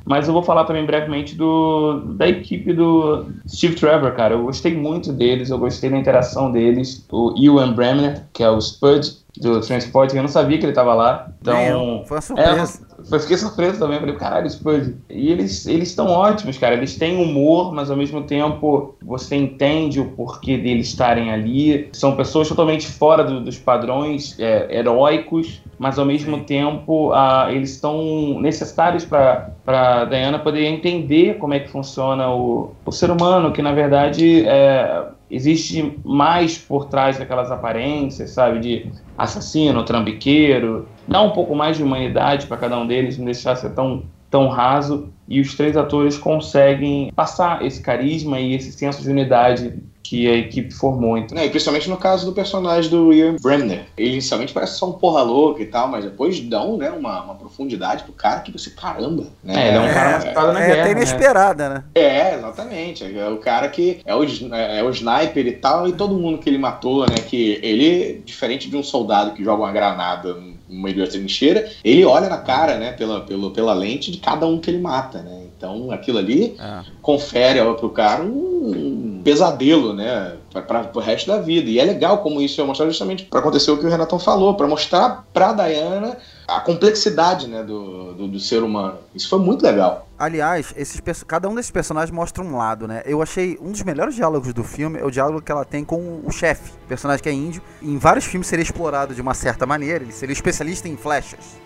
Mas eu vou falar também brevemente do, da equipe do Steve Trevor, cara. Eu gostei muito deles, eu gostei da interação deles. O Ewan Bremner, que é o Spud do Transport, eu não sabia que ele tava lá. Então, eu, foi uma surpresa. É, eu fiquei surpreso também, falei, caralho, Spud. E eles eles estão ótimos, cara. Eles têm humor, mas ao mesmo tempo você entende o porquê deles estarem ali. São pessoas totalmente fora do, dos padrões é, heróicos, mas ao mesmo Sim. tempo ah, eles estão necessários para para Diana poder entender como é que funciona o, o ser humano, que na verdade é, existe mais por trás daquelas aparências, sabe, de assassino, trambiqueiro. Dá um pouco mais de humanidade para cada um deles, não deixar ser tão, tão raso, e os três atores conseguem passar esse carisma e esse senso de unidade que a equipe formou. Então. É, e principalmente no caso do personagem do Ewan Bremner. Ele inicialmente parece só um porra louca e tal, mas depois dão, né, uma, uma profundidade pro cara que você, caramba, né? É, ele é um cara machucado na é, guerra, é até inesperada, né? É, exatamente. É o cara que é o, é o sniper e tal, e todo mundo que ele matou, né, que ele, diferente de um soldado que joga uma granada no meio da trincheira, ele olha na cara, né, pela, pela, pela lente de cada um que ele mata, né? Então aquilo ali é. confere ó, pro cara um pesadelo, né, para o resto da vida. E é legal como isso é mostrado justamente para acontecer o que o Renatão falou, para mostrar para Diana a complexidade, né, do, do, do ser humano. Isso foi muito legal. Aliás, esses, cada um desses personagens mostra um lado, né? Eu achei um dos melhores diálogos do filme é o diálogo que ela tem com o chefe, personagem que é índio. Em vários filmes seria explorado de uma certa maneira, ele seria especialista em flechas.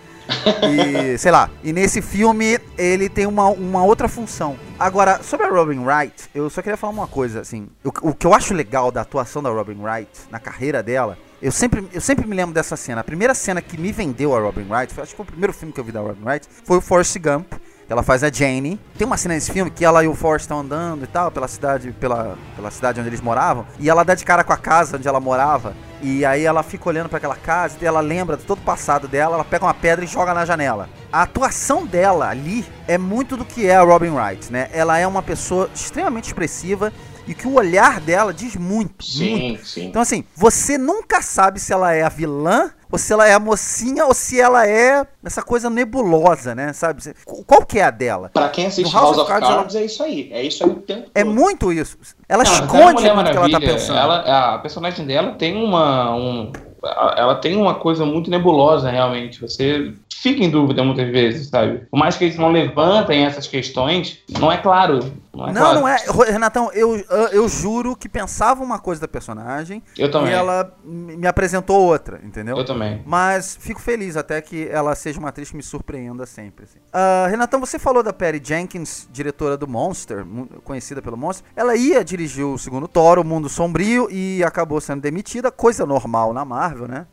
E, sei lá, e nesse filme ele tem uma, uma outra função. Agora, sobre a Robin Wright, eu só queria falar uma coisa, assim. O, o que eu acho legal da atuação da Robin Wright, na carreira dela, eu sempre, eu sempre me lembro dessa cena. A primeira cena que me vendeu a Robin Wright, foi, acho que foi o primeiro filme que eu vi da Robin Wright, foi o Forrest Gump. Ela faz a Jane. Tem uma cena nesse filme que ela e o Forrest estão andando e tal, pela cidade, pela, pela cidade onde eles moravam. E ela dá de cara com a casa onde ela morava. E aí ela fica olhando para aquela casa e ela lembra de todo o passado dela. Ela pega uma pedra e joga na janela. A atuação dela ali é muito do que é a Robin Wright, né? Ela é uma pessoa extremamente expressiva e que o olhar dela diz muito, sim, muito. Sim. Então assim, você nunca sabe se ela é a vilã, ou se ela é a mocinha, ou se ela é essa coisa nebulosa, né, sabe? Qual que é a dela? Pra quem assiste House, House of Cards, Cards ela... é isso aí. É isso aí o tempo todo. É muito isso. Ela Não, esconde muito o que ela tá pensando. Ela, a personagem dela tem uma... Um... Ela tem uma coisa muito nebulosa, realmente. Você fica em dúvida muitas vezes, sabe? Por mais que eles não levantem essas questões, não é claro. Não, é, não, claro. não é. Renatão, eu, eu juro que pensava uma coisa da personagem. Eu também. E ela me apresentou outra, entendeu? Eu também. Mas fico feliz até que ela seja uma atriz que me surpreenda sempre. Assim. Uh, Renatão, você falou da Patty Jenkins, diretora do Monster, conhecida pelo Monster. Ela ia dirigir o segundo Thor, O Mundo Sombrio, e acabou sendo demitida, coisa normal na Marvel, né?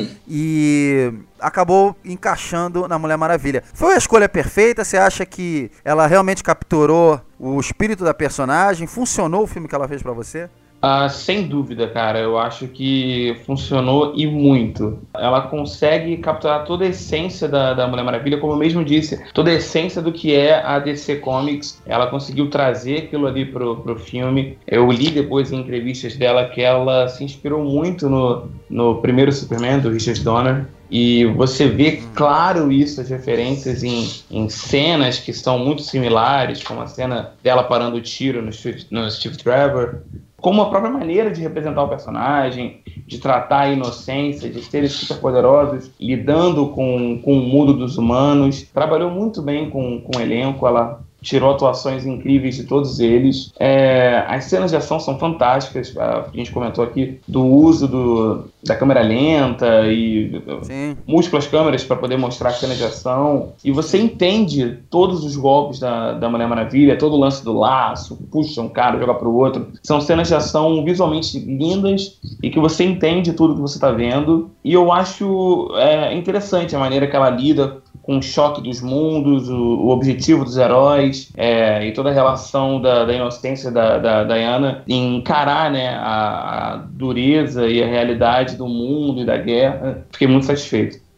E acabou encaixando na Mulher Maravilha. Foi a escolha perfeita? Você acha que ela realmente capturou o espírito da personagem? Funcionou o filme que ela fez pra você? Ah, sem dúvida, cara. Eu acho que funcionou e muito. Ela consegue capturar toda a essência da, da Mulher Maravilha, como eu mesmo disse, toda a essência do que é a D C Comics. Ela conseguiu trazer aquilo ali pro, pro filme. Eu li depois em entrevistas dela que ela se inspirou muito no, no primeiro Superman, do Richard Donner. E você vê claro isso, as referências em, em cenas que são muito similares, como a cena dela parando o tiro no Steve, no Steve Trevor, como a própria maneira de representar o personagem, de tratar a inocência, de seres superpoderosos, lidando com, com o mundo dos humanos. Trabalhou muito bem com, com o elenco, ela tirou atuações incríveis de todos eles. É, as cenas de ação são fantásticas. A gente comentou aqui do uso do, da câmera lenta e Sim. múltiplas câmeras para poder mostrar a cena de ação. E você entende todos os golpes da, da Mulher Maravilha, todo o lance do laço, puxa um cara, joga pro outro. São cenas de ação visualmente lindas e que você entende tudo que você está vendo. E eu acho é, interessante a maneira que ela lida com o choque dos mundos, o, o objetivo dos heróis, é, e toda a relação da, da inocência da, da Diana em encarar, né, a, a dureza e a realidade do mundo e da guerra. Fiquei muito satisfeito.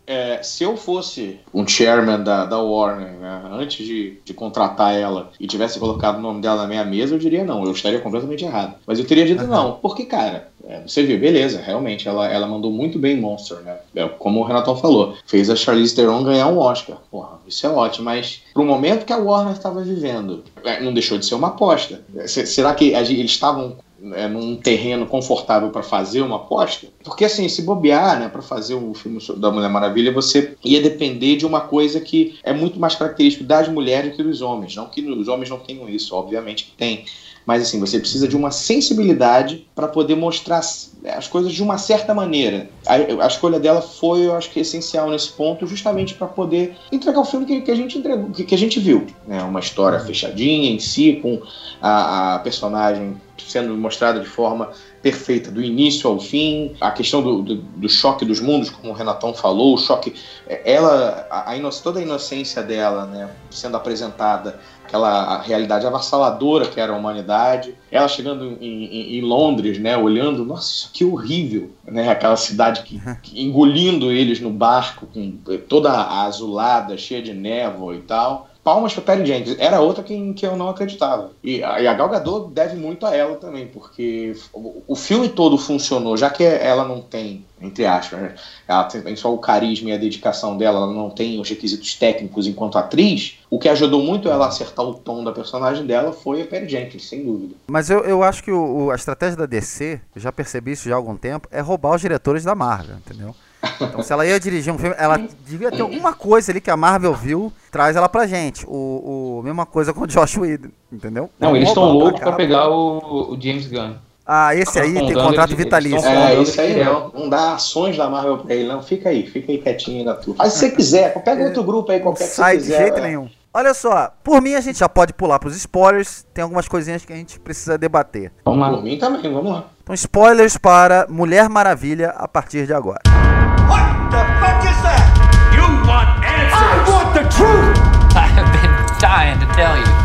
É, se eu fosse um chairman da, da Warner, né, antes de, de contratar ela e tivesse colocado o nome dela na minha mesa, eu diria não, eu estaria completamente errado. Mas eu teria dito uhum. não, porque, cara, é, você viu, beleza, realmente, ela, ela mandou muito bem em Monster, né? É, como o Renatão falou, fez a Charlize Theron ganhar um Oscar. Porra, isso é ótimo, mas pro momento que a Warner estava vivendo, não deixou de ser uma aposta. Será que eles estavam É, num terreno confortável para fazer uma aposta? Porque assim, se bobear, né, para fazer o filme da Mulher Maravilha, você ia depender de uma coisa que é muito mais característica das mulheres do que dos homens. Não que os homens não tenham isso, obviamente que tem. Mas assim, você precisa de uma sensibilidade para poder mostrar as coisas de uma certa maneira. A, a escolha dela foi, eu acho que, essencial nesse ponto, justamente para poder entregar o filme que, que a gente entregou, que, que a gente viu, né? Uma história fechadinha em si, com a, a personagem sendo mostrada de forma perfeita, do início ao fim, a questão do, do, do choque dos mundos, como o Renatão falou, o choque, ela, a, a inoc- toda a inocência dela, né, sendo apresentada, aquela realidade avassaladora que era a humanidade, ela chegando em, em, em Londres, né, olhando, nossa, isso aqui é horrível, né, aquela cidade que, que engolindo eles no barco, com toda azulada, cheia de névoa e tal. Palmas para Patty Jenkins, era outra que, que eu não acreditava. E a, e a Gal Gadot deve muito a ela também, porque o, o filme todo funcionou, já que ela não tem, entre aspas, né, ela tem só o carisma e a dedicação dela, ela não tem os requisitos técnicos enquanto atriz, o que ajudou muito ela a acertar o tom da personagem dela foi a Patty Jenkins, sem dúvida. Mas eu, eu acho que o, o, a estratégia da D C, eu já percebi isso já há algum tempo, é roubar os diretores da Marvel, entendeu? Então, se ela ia dirigir um filme, ela devia ter alguma coisa ali que a Marvel viu, traz ela pra gente. O, o mesma coisa com o Josh Whedon, entendeu? Não, não eles estão loucos pra pegar o, o James Gunn. Ah, esse aí tem contrato vitalício. É, esse aí não. Não dá ações da Marvel pra ele, não. Fica aí, fica aí quietinho na tua. Faz se você quiser, pega outro grupo aí, qualquer que sai você quiser. Sai de jeito é. nenhum. Olha só, por mim a gente já pode pular pros spoilers, tem algumas coisinhas que a gente precisa debater. Vamos lá. Por mim também, vamos lá. Então, spoilers para Mulher Maravilha a partir de agora. What the fuck is that? You want answers? I want the truth! I have been dying to tell you.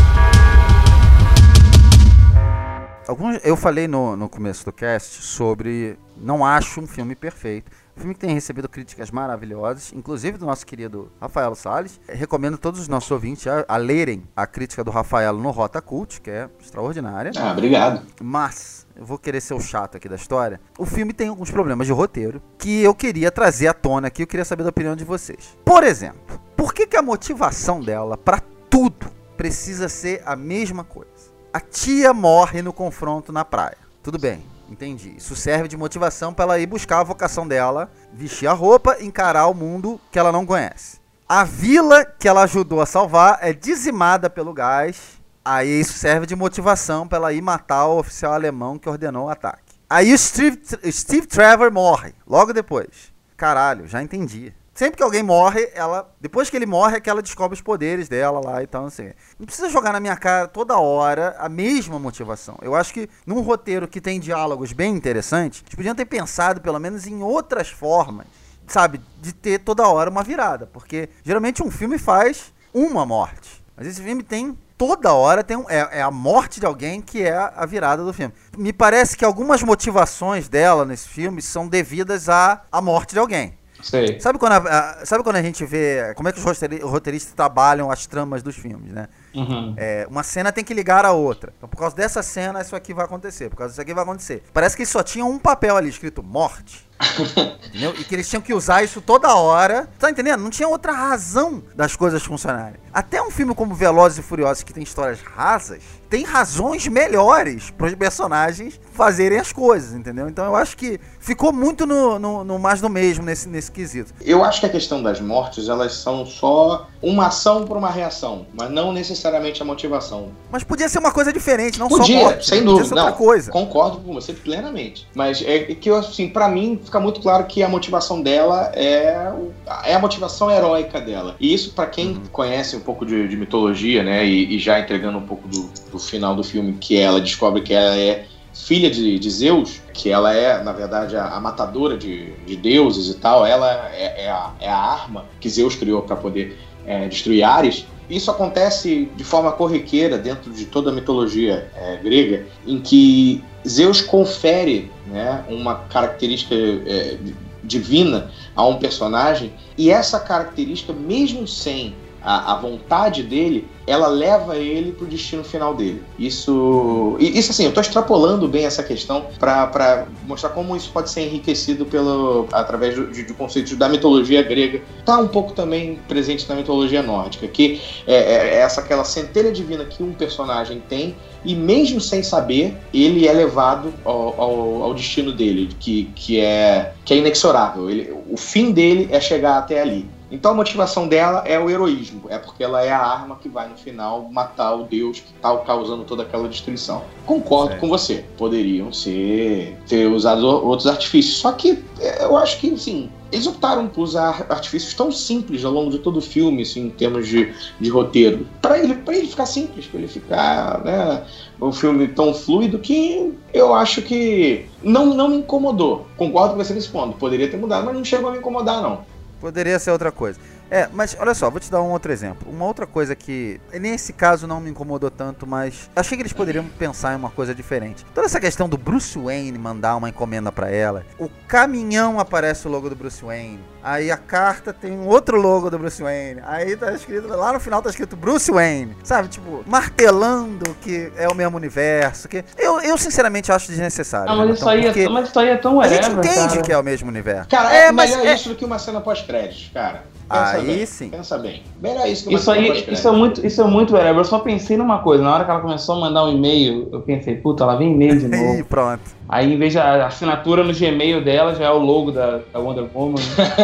Alguns, eu falei no, no começo do cast sobre não acho um filme perfeito. Um filme que tem recebido críticas maravilhosas, inclusive do nosso querido Rafael Salles. Recomendo a todos os nossos ouvintes a, a lerem a crítica do Rafael no Rota Cult, que é extraordinária. Ah, obrigado. Mas, eu vou querer ser o chato aqui da história. O filme tem alguns problemas de roteiro que eu queria trazer à tona aqui, eu queria saber da opinião de vocês. Por exemplo, por que que a motivação dela pra tudo precisa ser a mesma coisa? A tia morre no confronto na praia. Tudo bem. Entendi. Isso serve de motivação para ela ir buscar a vocação dela, vestir a roupa, encarar o mundo que ela não conhece. A vila que ela ajudou a salvar é dizimada pelo gás. Aí isso serve de motivação para ela ir matar o oficial alemão que ordenou o ataque. Aí o Steve, Steve Trevor morre, logo depois. Caralho, já entendi. Sempre que alguém morre, ela, depois que ele morre é que ela descobre os poderes dela lá e tal, assim. Não precisa jogar na minha cara toda hora a mesma motivação. Eu acho que num roteiro que tem diálogos bem interessantes, eles podiam ter pensado pelo menos em outras formas, sabe, de ter toda hora uma virada. Porque geralmente um filme faz uma morte, mas esse filme tem toda hora, tem um, é, é a morte de alguém que é a virada do filme. Me parece que algumas motivações dela nesse filme são devidas à, à morte de alguém. Sei. Sabe quando, a, a, sabe quando a gente vê como é que os roteiristas trabalham as tramas dos filmes, né? Uhum. É, uma cena tem que ligar a outra. Então, por causa dessa cena, isso aqui vai acontecer. Por causa disso aqui vai acontecer. Parece que só tinha um papel ali escrito morte. Entendeu? E que eles tinham que usar isso toda hora. Tá entendendo? Não tinha outra razão das coisas funcionarem. Até um filme como Velozes e Furiosos, que tem histórias rasas, tem razões melhores para os personagens fazerem as coisas, entendeu? Então eu acho que ficou muito no, no, no mais do mesmo nesse, nesse quesito. Eu acho que a questão das mortes, elas são só uma ação por uma reação, mas não necessariamente a motivação. Mas podia ser uma coisa diferente, não podia, só morte. Sem né? dúvida, podia ser não, outra coisa. Concordo com você plenamente. Mas é que, assim, pra mim, fica muito claro que a motivação dela é, é a motivação heróica dela. E isso, pra quem uhum. conhece um pouco de, de mitologia, né, e, e já entregando um pouco do, do final do filme, que ela descobre que ela é filha de, de Zeus, que ela é, na verdade, a, a matadora de, de deuses e tal, ela é, é, a, é a arma que Zeus criou para poder é, destruir Ares. Isso acontece de forma corriqueira dentro de toda a mitologia é, grega, em que Zeus confere, né, uma característica é, divina a um personagem, e essa característica, mesmo sem a, a vontade dele, ela leva ele pro destino final dele. Isso, isso assim, eu tô extrapolando bem essa questão para mostrar como isso pode ser enriquecido pelo, através do, de, de conceitos da mitologia grega. Tá um pouco também presente na mitologia nórdica, que é, é essa aquela centelha divina que um personagem tem, e mesmo sem saber, ele é levado ao, ao, ao destino dele, que, que, é, que é inexorável. Ele, o fim dele é chegar até ali. Então a motivação dela é o heroísmo, é porque ela é a arma que vai no final matar o deus que está causando toda aquela destruição. Concordo é. com você, poderiam ser ter usado outros artifícios, só que eu acho que, assim, eles optaram por usar artifícios tão simples ao longo de todo o filme, assim, em termos de, de roteiro, para ele, para ele ficar simples, para ele ficar, né, um filme tão fluido que eu acho que não, não me incomodou. Concordo com você nesse ponto, poderia ter mudado, mas não chegou a me incomodar, não. Poderia ser outra coisa. É, mas olha só, vou te dar um outro exemplo. Uma outra coisa que, nesse caso, não me incomodou tanto, mas achei que eles poderiam pensar em uma coisa diferente. Toda essa questão do Bruce Wayne mandar uma encomenda pra ela, o caminhão aparece o logo do Bruce Wayne, aí a carta tem um outro logo do Bruce Wayne, aí tá escrito, lá no final tá escrito Bruce Wayne, sabe? Tipo, martelando que é o mesmo universo, que eu, eu sinceramente acho desnecessário. Não, mas, né? isso aí é, mas isso aí é tão A gente whatever, entende cara. que é o mesmo universo. Cara, é, é melhor é... isso do que uma cena pós-créditos, cara. Pensa aí bem, sim. Pensa bem. Melhor isso que uma isso cena aí, pós-créditos. isso é muito, isso é muito whatever. Eu só pensei numa coisa, na hora que ela começou a mandar um e-mail, eu pensei, puta, ela vem e-mail de novo. Ih, pronto. Aí, em vez da assinatura no Gmail dela, já é o logo da, da Wonder Woman.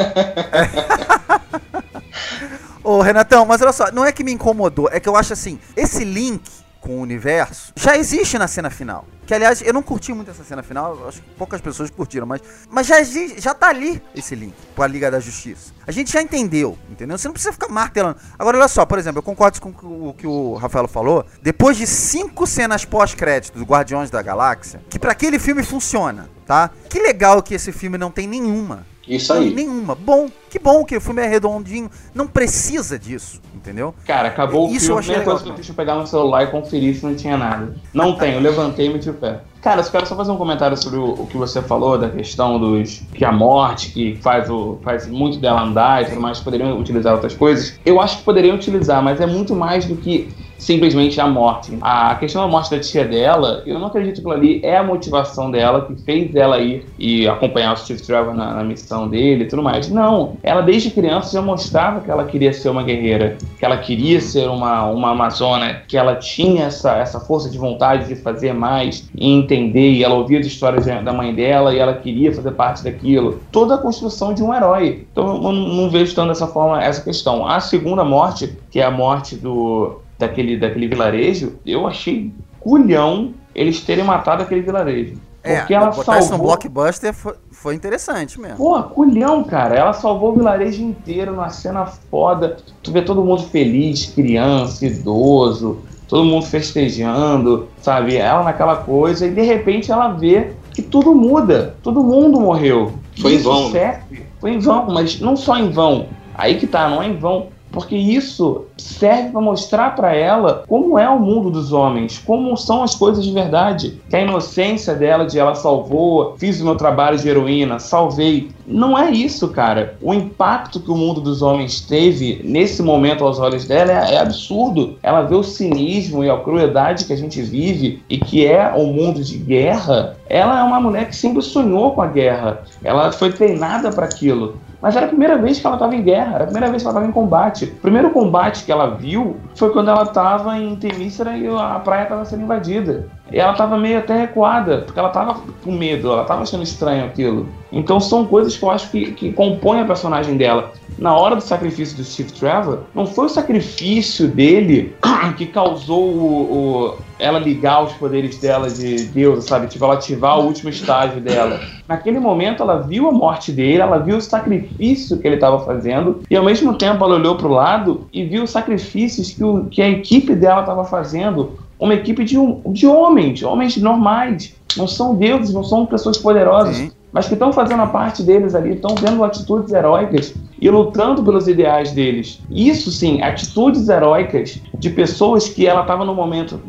Ô, Renatão, mas olha só, não é que me incomodou, é que eu acho assim, esse link com o universo já existe na cena final. Que, aliás, eu não curti muito essa cena final, acho que poucas pessoas curtiram, mas, mas já, já tá ali esse link com a Liga da Justiça. A gente já entendeu, entendeu? Você não precisa ficar martelando. Agora, olha só, por exemplo, eu concordo com o que o Rafael falou, depois de cinco cenas pós-crédito do Guardiões da Galáxia, que pra aquele filme funciona, tá? Que legal que esse filme não tem nenhuma. Isso aí. Não, nenhuma. Bom, que bom que o filme é redondinho. Não precisa disso, entendeu? Cara, acabou o Isso filme, eu a achei primeira legal, coisa que eu deixa eu pegar no celular e conferir se não tinha nada. Não tem, eu levantei e meti o pé. Cara, eu quero só fazer um comentário sobre o, o que você falou, da questão dos... que a morte, que faz, o, faz muito dela andar e tudo mais, poderiam utilizar outras coisas. Eu acho que poderiam utilizar, mas é muito mais do que simplesmente a morte. A questão da morte da tia dela, eu não acredito que aquilo ali é a motivação dela, que fez ela ir e acompanhar o Steve Trevor na, na missão dele e tudo mais. Não, ela desde criança já mostrava que ela queria ser uma guerreira, que ela queria ser uma, uma amazona, que ela tinha essa, essa força de vontade de fazer mais e entender, e ela ouvia as histórias da mãe dela e ela queria fazer parte daquilo. Toda a construção de um herói. Então eu não, não vejo tanto dessa forma essa questão. A segunda morte, que é a morte do... Daquele, daquele vilarejo, eu achei culhão eles terem matado aquele vilarejo. Porque é, ela botar salvou... isso no blockbuster foi, foi interessante mesmo. Pô, culhão, cara. Ela salvou o vilarejo inteiro numa cena foda. Tu vê todo mundo feliz, criança, idoso, todo mundo festejando, sabe? Ela naquela coisa, e de repente ela vê que tudo muda. Todo mundo morreu. Foi em vão. Serve. Foi em vão, mas não só em vão. Aí que tá, não é em vão. Porque isso serve para mostrar para ela como é o mundo dos homens, como são as coisas de verdade. Que a inocência dela de ela salvou, fiz o meu trabalho de heroína, salvei. Não é isso, cara. O impacto que o mundo dos homens teve nesse momento aos olhos dela é, é absurdo. Ela vê o cinismo e a crueldade que a gente vive e que é o mundo de guerra. Ela é uma mulher que sempre sonhou com a guerra. Ela foi treinada para aquilo. Mas era a primeira vez que ela estava em guerra, era a primeira vez que ela estava em combate. O primeiro combate que ela viu foi quando ela estava em Temícera e a praia estava sendo invadida. E ela estava meio até recuada, porque ela estava com medo, ela estava achando estranho aquilo. Então são coisas que eu acho que, que compõem a personagem dela. Na hora do sacrifício do Steve Trevor, não foi o sacrifício dele que causou o, o, ela ligar os poderes dela de Deus, sabe? Tipo, ela ativar o último estágio dela. Naquele momento, ela viu a morte dele, ela viu o sacrifício que ele estava fazendo, e ao mesmo tempo ela olhou para o lado e viu os sacrifícios que, o, que a equipe dela estava fazendo. Uma equipe de, de homens, homens normais. Não são deuses, não são pessoas poderosas. Sim. Mas que estão fazendo a parte deles ali, estão tendo atitudes heróicas e lutando pelos ideais deles. Isso sim, atitudes heróicas de pessoas que ela estava no momento de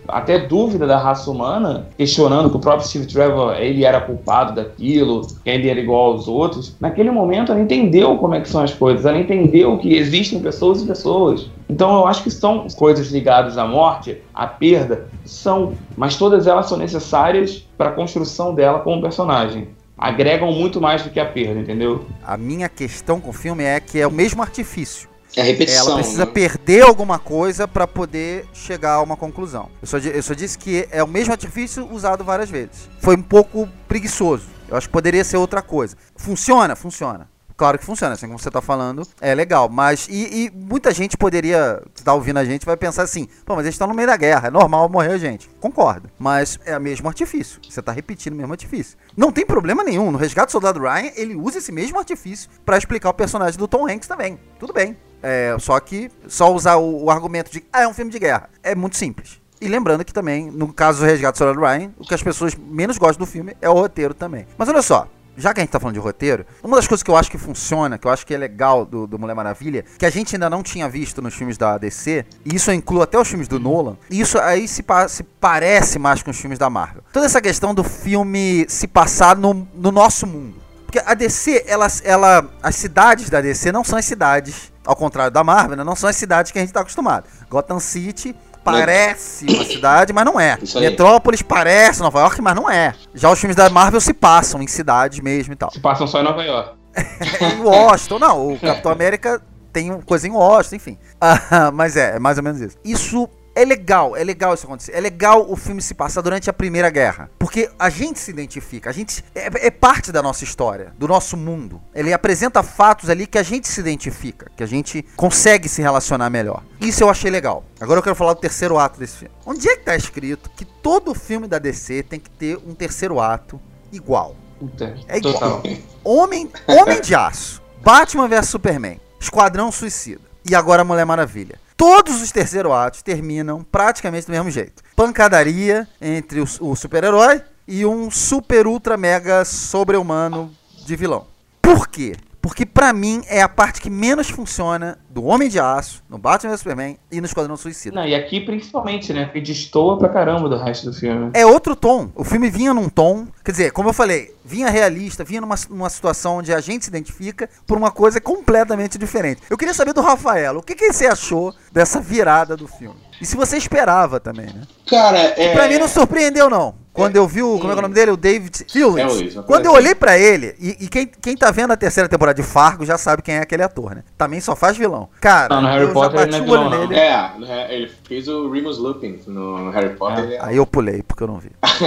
até dúvida da raça humana, questionando que o próprio Steve Trevor, ele era culpado daquilo, que ele era igual aos outros, naquele momento ela entendeu como é que são as coisas, ela entendeu que existem pessoas e pessoas. Então eu acho que são coisas ligadas à morte, à perda, são, mas todas elas são necessárias para a construção dela como personagem. Agregam muito mais do que a perda, entendeu? A minha questão com o filme é que é o mesmo artifício. É a repetição. Ela precisa né? perder alguma coisa para poder chegar a uma conclusão. Eu só, eu só disse que é o mesmo artifício usado várias vezes. Foi um pouco preguiçoso. Eu acho que poderia ser outra coisa. Funciona? Funciona. Claro que funciona, assim como você tá falando, é legal. Mas, e, e muita gente poderia, que tá ouvindo a gente, vai pensar assim, pô, mas eles estão no meio da guerra, é normal morrer gente. Concordo. Mas é o mesmo artifício. Você tá repetindo o mesmo artifício. Não tem problema nenhum. No Resgate do Soldado Ryan, ele usa esse mesmo artifício pra explicar o personagem do Tom Hanks também. Tudo bem. É, só que só usar o, o argumento de, ah, é um filme de guerra. É muito simples. E lembrando que também, no caso do Resgate do Soldado Ryan, o que as pessoas menos gostam do filme é o roteiro também. Mas olha só. Já que a gente tá falando de roteiro, uma das coisas que eu acho que funciona, que eu acho que é legal do, do Mulher Maravilha, que a gente ainda não tinha visto nos filmes da D C, e isso eu incluo até os filmes do Nolan, e isso aí se, pa- se parece mais com os filmes da Marvel. Toda essa questão do filme se passar no, no nosso mundo. Porque a D C, ela, ela, as cidades da D C não são as cidades, ao contrário da Marvel, né, não são as cidades que a gente tá acostumado. Gotham City parece uma cidade, mas não é. Metrópolis parece Nova York, mas não é. Já os filmes da Marvel se passam em cidades mesmo e tal. Se passam só em Nova York. Em Washington, não. O Capitão América tem uma coisa em Washington, enfim. Ah, mas é, é mais ou menos isso. Isso é legal, é legal isso acontecer. É legal o filme se passar durante a Primeira Guerra. Porque a gente se identifica, a gente é, é parte da nossa história, do nosso mundo. Ele apresenta fatos ali que a gente se identifica, que a gente consegue se relacionar melhor. Isso eu achei legal. Agora eu quero falar do terceiro ato desse filme. Onde é que tá escrito que todo filme da D C tem que ter um terceiro ato igual? Puta, É igual. total. Homem, Homem de Aço, Batman versus Superman, Esquadrão Suicida e agora Mulher Maravilha. Todos os terceiros atos terminam praticamente do mesmo jeito. Pancadaria entre o, o super-herói e um super, ultra, mega sobre-humano de vilão. Por quê? Porque pra mim é a parte que menos funciona do Homem de Aço, no Batman versus Superman e no Esquadrão Suicida. Não, e aqui principalmente, né? Porque destoa pra caramba do resto do filme. É outro tom. O filme vinha num tom... Quer dizer, como eu falei, vinha realista, vinha numa, numa situação onde a gente se identifica por uma coisa completamente diferente. Eu queria saber do Rafael, o que, que você achou dessa virada do filme? E se você esperava também, né? Cara, é... Pra mim não surpreendeu, não. Quando eu vi o... Como é que é o nome dele? O David Phillips. É o Quando eu olhei pra ele, e, e quem, quem tá vendo a terceira temporada de Fargo já sabe quem é aquele ator, né? Também só faz vilão. Cara, não, no Harry eu Potter já ele bati não é o olho vilão, nele. É, ele fez o Remus Lupin no Harry Potter. É. Ele é... Aí eu pulei, porque eu não vi.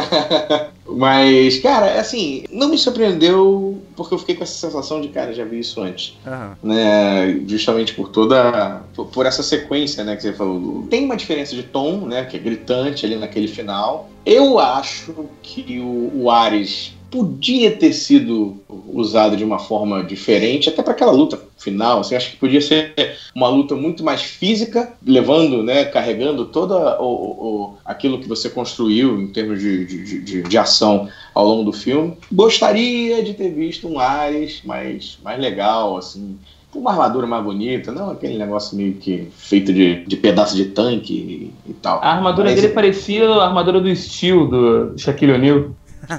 Mas, cara, assim, não me surpreendeu porque eu fiquei com essa sensação de, cara, já vi isso antes. Uhum. Né, justamente por toda... Por, por essa sequência, né, que você falou. Tem uma diferença de tom, né, que é gritante ali naquele final. Eu acho que o, o Ares podia ter sido usado de uma forma diferente, até para aquela luta final. Assim, acho que podia ser uma luta muito mais física, levando, né, carregando todo o, o, aquilo que você construiu em termos de, de, de, de ação ao longo do filme. Gostaria de ter visto um Ares mais, mais legal, assim, uma armadura mais bonita, não aquele negócio meio que feito de, de pedaço de tanque e, e tal. A armadura Mas, dele parecia a armadura do Steel, do Shaquille O'Neal.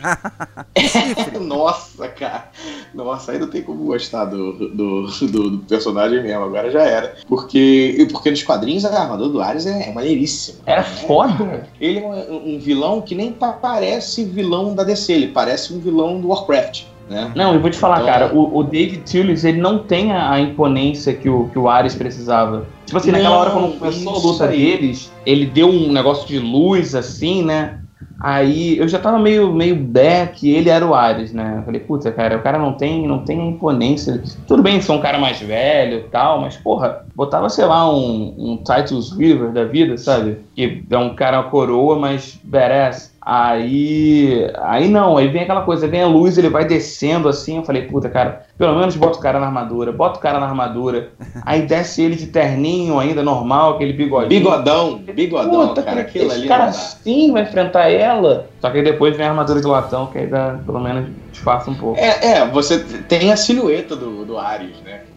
Nossa, cara. Nossa, aí não tem como gostar do, do, do, do personagem mesmo. Agora já era. Porque, porque nos quadrinhos a armadura do Ares é, é maneiríssima. Era né? foda. Ele é um, um vilão que nem parece vilão da D C. Ele parece um vilão do Warcraft. Né? Não, eu vou te falar, Então... cara, o, o David Thewlis, ele não tem a, a imponência que o, que o Ares precisava. Tipo assim, não, naquela hora quando começou a luta aí. deles, ele deu um negócio de luz, assim, né? Aí eu já tava meio, meio back, ele era o Ares, né? Eu falei, puta, cara, o cara não tem, não tem a imponência. Tudo bem, sou um cara mais velho e tal, mas, porra, botava, sei lá, um, um Titus River da vida, sabe? Que é um cara coroa, mas badass. Aí, aí não, aí vem aquela coisa, vem a luz, ele vai descendo assim, eu falei, puta, cara, pelo menos bota o cara na armadura, bota o cara na armadura, aí desce ele de terninho ainda, normal, aquele bigodinho. Bigodão, bigodão, puta, cara, aquilo ali. Esse cara sim vai enfrentar ela, só que aí depois vem a armadura de latão, que aí dá, pelo menos disfarça um pouco. É, é, você tem a silhueta do, do Ares, né?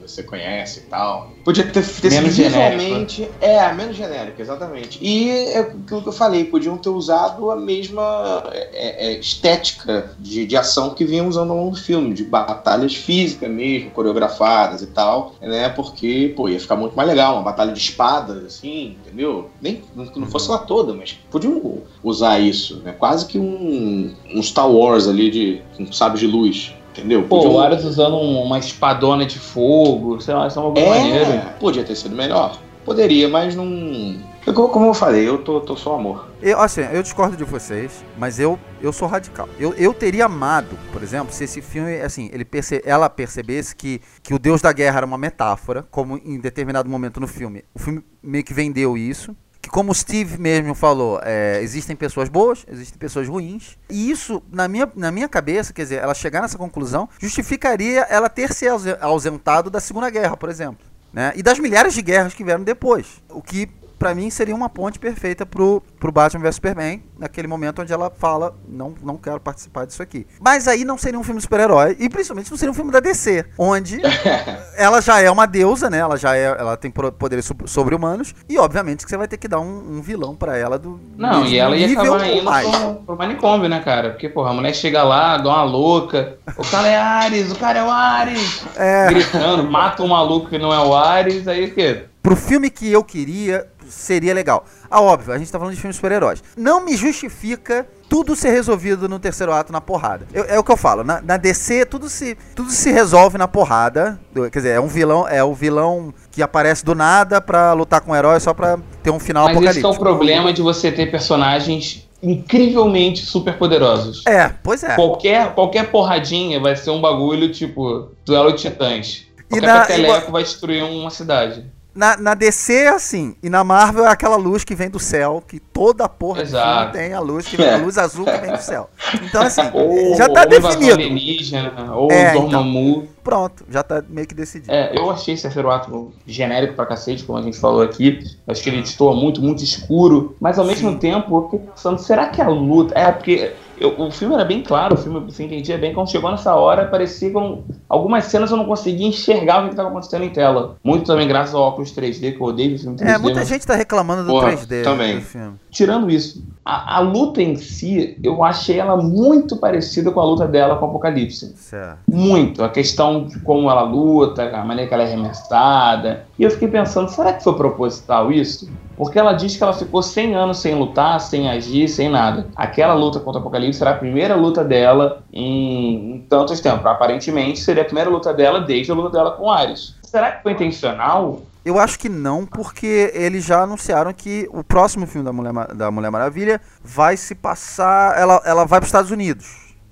você conhece e tal. Podia ter, ter menos sido genérico. visualmente... É, menos genérico, exatamente. E é aquilo que eu falei, podiam ter usado a mesma é, é, estética de, de ação que vinham usando ao longo do filme, de batalhas físicas mesmo, coreografadas e tal, né? Porque, pô, ia ficar muito mais legal, uma batalha de espadas, assim, entendeu? Nem que não fosse lá toda, mas podiam usar isso, né? Quase que um, um Star Wars ali de um sabre de luz. Entendeu? Pô, Podia... o Ares usando um, uma espadona de fogo, sei lá, isso é uma coisa é, maneira. Podia ter sido melhor. Poderia, mas não... Eu, como eu falei, eu tô, tô só amor. Eu, assim, eu discordo de vocês, mas eu, eu sou radical. Eu, eu teria amado, por exemplo, se esse filme, assim, ele perce, ela percebesse que, que o Deus da Guerra era uma metáfora, como em determinado momento no filme. O filme meio que vendeu isso. Que como o Steve mesmo falou, é, existem pessoas boas, existem pessoas ruins. E isso, na minha, na minha cabeça, quer dizer, ela chegar nessa conclusão, justificaria ela ter se ausentado da Segunda Guerra, por exemplo. Né? E das milhares de guerras que vieram depois. O que, pra mim, seria uma ponte perfeita pro, pro Batman versus Superman, naquele momento onde ela fala, não, não quero participar disso aqui. Mas aí não seria um filme de super-herói, e principalmente não seria um filme da D C, onde ela já é uma deusa, né? Ela já é, ela tem poderes sobre-humanos, e obviamente que você vai ter que dar um, um vilão pra ela do Não, e ela ia nível acabar indo mais. pro, pro manicômio, né, cara? Porque, porra, a mulher chega lá, dá uma louca, o cara é Ares, o cara é o Ares, É. gritando, mata um maluco que não é o Ares, aí o quê? Pro filme que eu queria, seria legal. Ah, óbvio, a gente tá falando de filmes de super-heróis. Não me justifica tudo ser resolvido no terceiro ato na porrada. Eu, é o que eu falo, na, na D C tudo se, tudo se resolve na porrada. Quer dizer, é um vilão, é o vilão que aparece do nada pra lutar com o herói só pra ter um final Mas apocalíptico. esse é o problema de você ter personagens incrivelmente super poderosos. É, pois é. Qualquer, qualquer porradinha vai ser um bagulho tipo duelo de titãs. Qualquer na- peteleco igual- vai destruir uma cidade. Na, na D C é assim, e na Marvel é aquela luz que vem do céu, que toda porra de Exato. filme tem a luz, que vem, a luz azul que vem do céu. Então assim, Ou, já tá ou invasão definido. alienígena, ou É, Dormammu. Pronto, já tá meio que decidido. É, eu achei esse terceiro ato genérico pra cacete, como a gente falou aqui. Acho que ele destoa muito, muito escuro. Mas ao mesmo tempo, eu fiquei pensando, será que a luta... É, porque eu, o filme era bem claro, o filme você entendia bem. Quando chegou nessa hora, parecia como... Algumas cenas eu não conseguia enxergar o que estava acontecendo em tela. Muito também graças ao óculos três D, que eu odeio o filme três D. É, muita mas... gente tá reclamando do Porra, três D também. do filme. Tirando isso, a, a luta em si, eu achei ela muito parecida com a luta dela com o Apocalipse. Certo. Muito. A questão de como ela luta, a maneira que ela é arremessada. E eu fiquei pensando, será que foi proposital isso? Porque ela diz que ela ficou cem anos sem lutar, sem agir, sem nada. Aquela luta contra o Apocalipse será a primeira luta dela em, em tantos tempos. Aparentemente, seria a primeira luta dela desde a luta dela com Ares. Será que foi intencional? Eu acho que não, porque eles já anunciaram que o próximo filme da Mulher, Ma- da Mulher Maravilha vai se passar... Ela, ela vai para os Estados Unidos.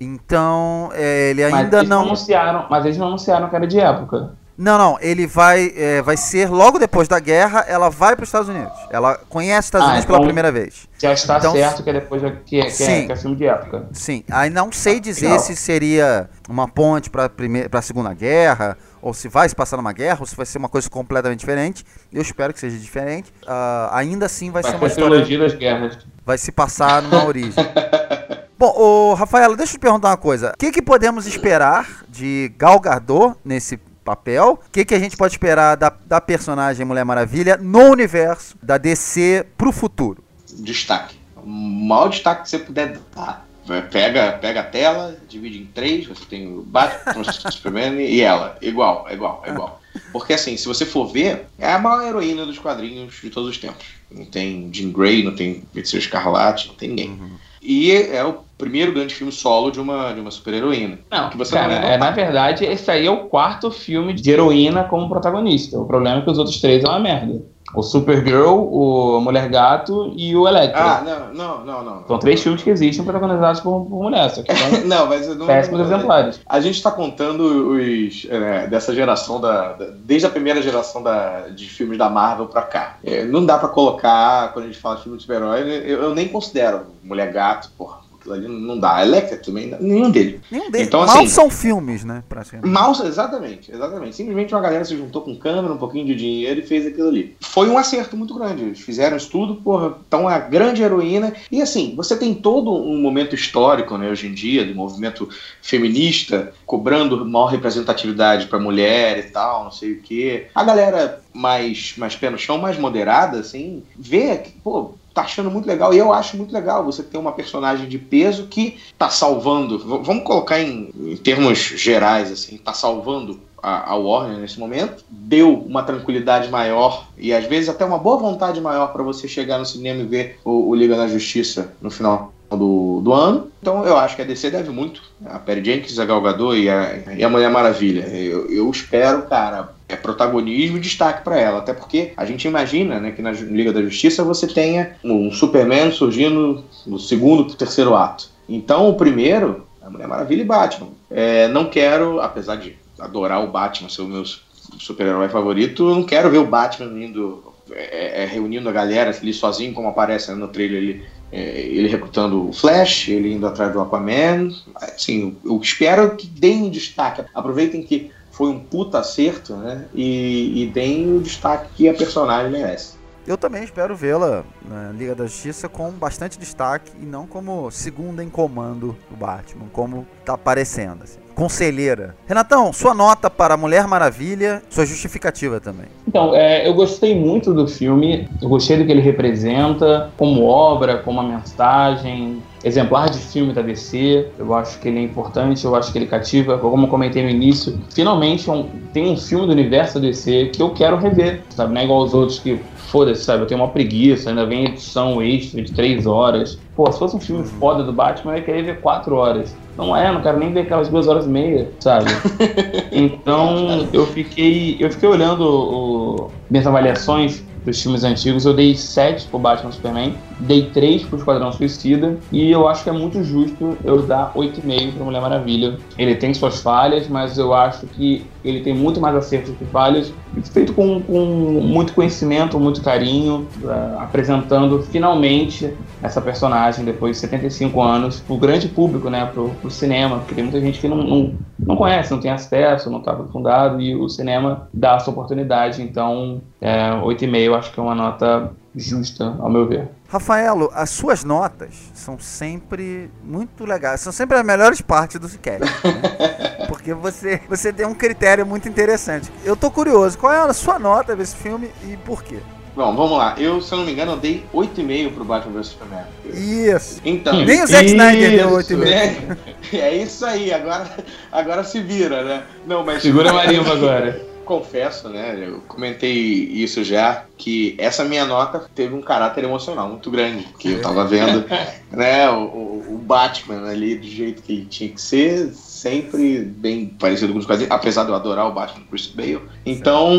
Então, é, ele Mas ainda eles não... anunciaram, mas eles não anunciaram que era de época. Não, não, ele vai, é, vai ser logo depois da guerra, ela vai para os Estados Unidos. Ela conhece os Estados Ah, Unidos pela então- primeira vez. Já está Então, certo que é depois de- que, é, que, sim. é, que é filme de época. Sim, aí não sei dizer legal. se seria uma ponte para a Segunda Guerra, ou se vai se passar numa guerra, ou se vai ser uma coisa completamente diferente. Eu espero que seja diferente. Ah, ainda assim vai, Vai ser ser uma a história... trilogia das guerras. Vai se passar numa origem. Bom, ô, Rafaela, deixa eu te perguntar uma coisa. O que, que podemos esperar de Gal Gadot nesse papel? O que, que a gente pode esperar da, da personagem Mulher Maravilha no universo da D C pro futuro? Destaque. O maior destaque que você puder dar. Pega, pega a tela, divide em três, você tem o Batman, o Superman e ela. Igual, igual, igual. Porque assim, se você for ver, é a maior heroína dos quadrinhos de todos os tempos. Não tem Jean Grey, não tem Feiticeiro Escarlate, não tem ninguém. Uhum. E é o primeiro grande filme solo de uma, de uma super-heroína. Não, que você cara, não é, na verdade, esse aí é o quarto filme de heroína como protagonista. O problema é que os outros três é uma merda. O Supergirl, o Mulher Gato e o Electro. Ah, não, não, não, não. São três filmes que existem protagonizados por, por mulher, só que são não, mas não, péssimos exemplares. A gente está contando os é, dessa geração, da, da, desde a primeira geração da, de filmes da Marvel pra cá. É, não dá pra colocar, quando a gente fala de filme de super-herói, eu, eu nem considero Mulher Gato, porra. aquilo ali não dá. A Electra também, nenhum dele. Nenhum deles. Então, Mal assim, são filmes, né? Praticamente. Mal, exatamente, exatamente. Simplesmente uma galera se juntou com câmera, um pouquinho de dinheiro e fez aquilo ali. Foi um acerto muito grande. Eles fizeram isso tudo, porra, então a grande heroína. E assim, você tem todo um momento histórico, né, hoje em dia, do movimento feminista, cobrando maior representatividade pra mulher e tal, não sei o quê. A galera mais, mais pé no chão, mais moderada, assim, vê que, pô, tá achando muito legal, e eu acho muito legal você ter uma personagem de peso que tá salvando, v- vamos colocar em, em termos gerais, assim, tá salvando a, a Warner nesse momento, deu uma tranquilidade maior e às vezes até uma boa vontade maior para você chegar no cinema e ver o, o Liga da Justiça no final do, do ano. Então eu acho que a D C deve muito a Patty Jenkins, a Gal Gadot e a, e a Mulher Maravilha. Eu, eu espero, cara, é protagonismo e destaque para ela, até porque a gente imagina, né, que na Liga da Justiça você tenha um Superman surgindo no segundo pro terceiro ato. Então o primeiro, a Mulher Maravilha e Batman. É, não quero, apesar de adorar o Batman, ser o meu super-herói favorito, eu não quero ver o Batman indo, é, é, reunindo a galera ali sozinho, como aparece, né, no trailer ele, é, ele recrutando o Flash, ele indo atrás do Aquaman. Assim, eu espero que deem um destaque, aproveitem que foi um puta acerto, né, e, e deem o destaque que a personagem merece. Eu também espero vê-la na Liga da Justiça com bastante destaque e não como segunda em comando do Batman, como tá aparecendo, assim. Conselheira. Renatão, sua nota para Mulher Maravilha, sua justificativa também. Então, é, eu gostei muito do filme, eu gostei do que ele representa, como obra, como uma mensagem, exemplar de filme da D C. Eu acho que ele é importante, eu acho que ele cativa, como eu comentei no início, finalmente um, tem um filme do universo da D C que eu quero rever, sabe? Não é igual aos outros que, foda-se, sabe? Eu tenho uma preguiça, ainda vem edição extra de três horas. Pô, se fosse um filme foda do Batman, eu ia querer ver quatro horas. Não é, não quero nem ver aquelas duas horas e meia, sabe? Então, eu fiquei, eu fiquei olhando o, minhas avaliações dos filmes antigos. Eu dei sete pro Batman Superman, dei três pro Esquadrão Suicida, e eu acho que é muito justo eu dar oito vírgula cinco pra Mulher Maravilha. Ele tem suas falhas, mas eu acho que ele tem muito mais acertos que falhas, feito com, com muito conhecimento, muito carinho, uh, apresentando finalmente essa personagem depois de setenta e cinco anos pro grande público, né, pro, pro cinema, porque tem muita gente que não, não, não conhece, não tem acesso, não está aprofundado, e o cinema dá essa oportunidade. Então, é, oito vírgula cinco eu acho que é uma nota justa, ao meu ver. Rafaelo, as suas notas são sempre muito legais, são sempre as melhores partes do Zcast, né? Porque você, você tem um critério muito interessante. Eu tô curioso, qual é a sua nota desse filme e por quê? Bom, vamos lá. Eu, se eu não me engano, eu dei oito vírgula cinco pro Batman versus Superman. Isso. Então, nem o Zack Snyder deu oito vírgula cinco. É, é isso aí, agora, agora se vira, né? Não, mas segura a marimba agora. Confesso, né, eu comentei isso já, que essa minha nota teve um caráter emocional muito grande, porque eu tava vendo, né, o, o Batman ali do jeito que ele tinha que ser, sempre bem parecido com os quadrinhos, apesar de eu adorar o Batman do Christian Bale. Então,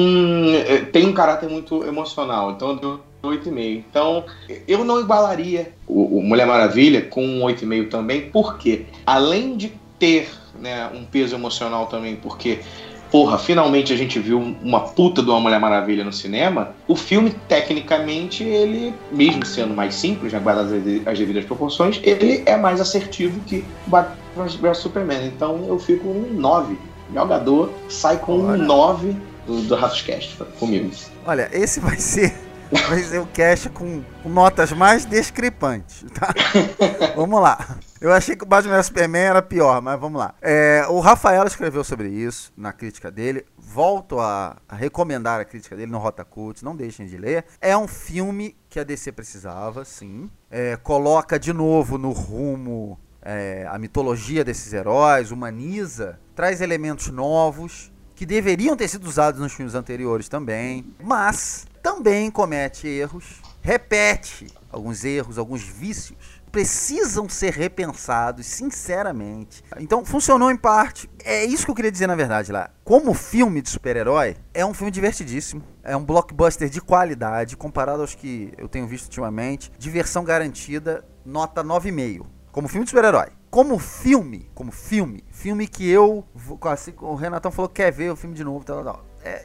tem um caráter muito emocional, então eu dei oito vírgula cinco. Então, eu não igualaria o, o Mulher Maravilha com um oito vírgula cinco também, porque além de ter, né, um peso emocional também, porque porra, finalmente a gente viu uma puta de uma Mulher Maravilha no cinema. O filme, tecnicamente, ele, mesmo sendo mais simples, né, guardadas as devidas proporções, ele é mais assertivo que Batman versus Superman. Então eu fico um nove. Gal Gadot sai com Olha. um nove do, do Raftcast comigo. Olha, esse vai ser, vai ser o cast com, com notas mais discrepantes, tá? Vamos lá. Eu achei que o Batman versus Superman era pior, mas vamos lá. É, o Rafael escreveu sobre isso na crítica dele. Volto a, a recomendar a crítica dele no Rota Cult, não deixem de ler. É um filme que a D C precisava, sim. É, coloca de novo no rumo é, a mitologia desses heróis, humaniza, traz elementos novos que deveriam ter sido usados nos filmes anteriores também, mas também comete erros, repete alguns erros, alguns vícios, precisam ser repensados, sinceramente. Então, funcionou em parte. É isso que eu queria dizer, na verdade, lá. Como filme de super-herói, é um filme divertidíssimo. É um blockbuster de qualidade, comparado aos que eu tenho visto ultimamente. Diversão garantida, nota nove vírgula cinco. Como filme de super-herói. Como filme, como filme, filme que eu... Assim, o Renatão falou que quer ver o filme de novo, tal, tal, tal. É, eu...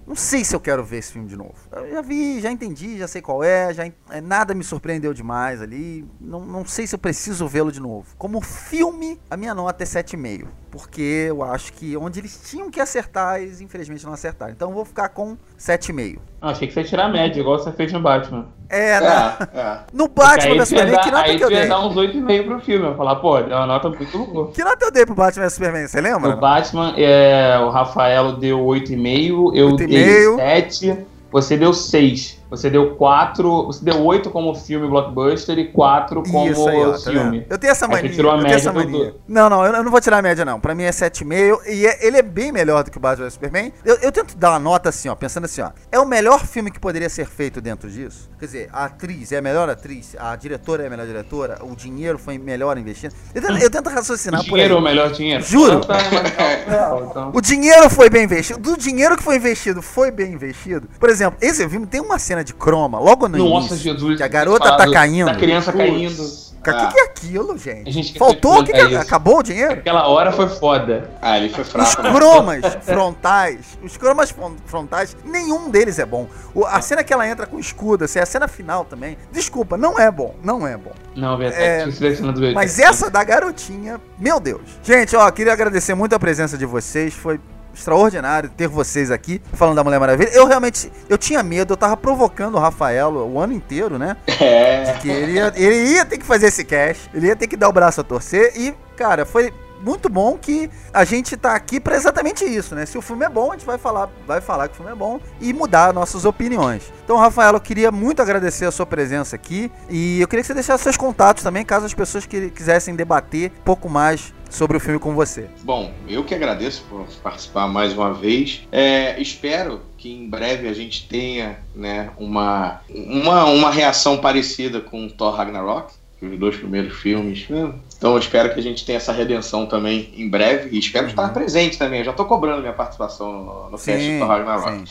Não sei se eu quero ver esse filme de novo. Eu já vi, já entendi, já sei qual é, já, nada me surpreendeu demais ali. Não, não sei se eu preciso vê-lo de novo. Como filme, a minha nota é sete vírgula cinco. Porque eu acho que onde eles tinham que acertar, eles infelizmente não acertaram. Então eu vou ficar com sete vírgula cinco. Ah, achei que você ia tirar a média, igual você fez no Batman. É, né? É, é. No Batman vs Superman, dar, que nota aí que eu tu ia dei? dar uns oito vírgula cinco pro filme. Eu falar, pô, deu uma nota muito boa. Que nota eu dei pro Batman vs Superman, você lembra? No Batman, é, o Rafael deu oito vírgula cinco, eu oito dei vírgula cinco. sete, você deu seis. Você deu quatro, você deu oito como filme blockbuster e quatro como Isso aí, ó, tá filme. vendo? Eu tenho essa Aí você mania. tirou a eu tenho média essa do- mania. Não, não, eu não vou tirar a média, não. Pra mim é sete vírgula cinco e é- ele é bem melhor do que o Batman vs Superman. Eu, eu tento dar uma nota assim, ó, pensando assim, ó. É o melhor filme que poderia ser feito dentro disso? Quer dizer, a atriz é a melhor atriz, a diretora é a melhor diretora, o dinheiro foi melhor investido. Eu tento, eu tento raciocinar O por dinheiro é o aí. melhor dinheiro. Juro. Então, tá, mas tá real, então. O dinheiro foi bem investido. Do dinheiro que foi investido, foi bem investido. Por exemplo, esse filme tem uma cena de croma logo no Nossa, início. Jesus. Que a garota falar tá do- caindo. Da criança Putz. caindo. O que, Ah. que é aquilo, gente? A gente esqueceu Faltou? de Que que contar é- isso. Acabou o dinheiro? Aquela hora foi foda. Ah, ele foi Os fraco. né? cromas frontais, os cromas fron- frontais, nenhum deles é bom. O- a cena que ela entra com o escudo, assim, a cena final também, desculpa, não é bom, não é bom. Não, verdade. É, tinha selecionado dois. Mas essa da garotinha, meu Deus. Gente, ó, queria agradecer muito a presença de vocês, foi extraordinário ter vocês aqui falando da Mulher Maravilha. Eu realmente, eu tinha medo, eu tava provocando o Rafael o ano inteiro, né? É. Que ele ia, ele ia ter que fazer esse cash, ele ia ter que dar o braço a torcer e, cara, foi muito bom que a gente tá aqui pra exatamente isso, né? Se o filme é bom, a gente vai falar, vai falar que o filme é bom e mudar nossas opiniões. Então, Rafael, eu queria muito agradecer a sua presença aqui e eu queria que você deixasse seus contatos também, caso as pessoas que quisessem debater um pouco mais sobre o filme com você. Bom, eu que agradeço por participar mais uma vez. É, espero que em breve a gente tenha, né, uma, uma, uma reação parecida com Thor Ragnarok, os dois primeiros filmes. Então eu espero que a gente tenha essa redenção também em breve e espero estar presente também. Eu já estou cobrando minha participação no, no cast do Thor Ragnarok. sim.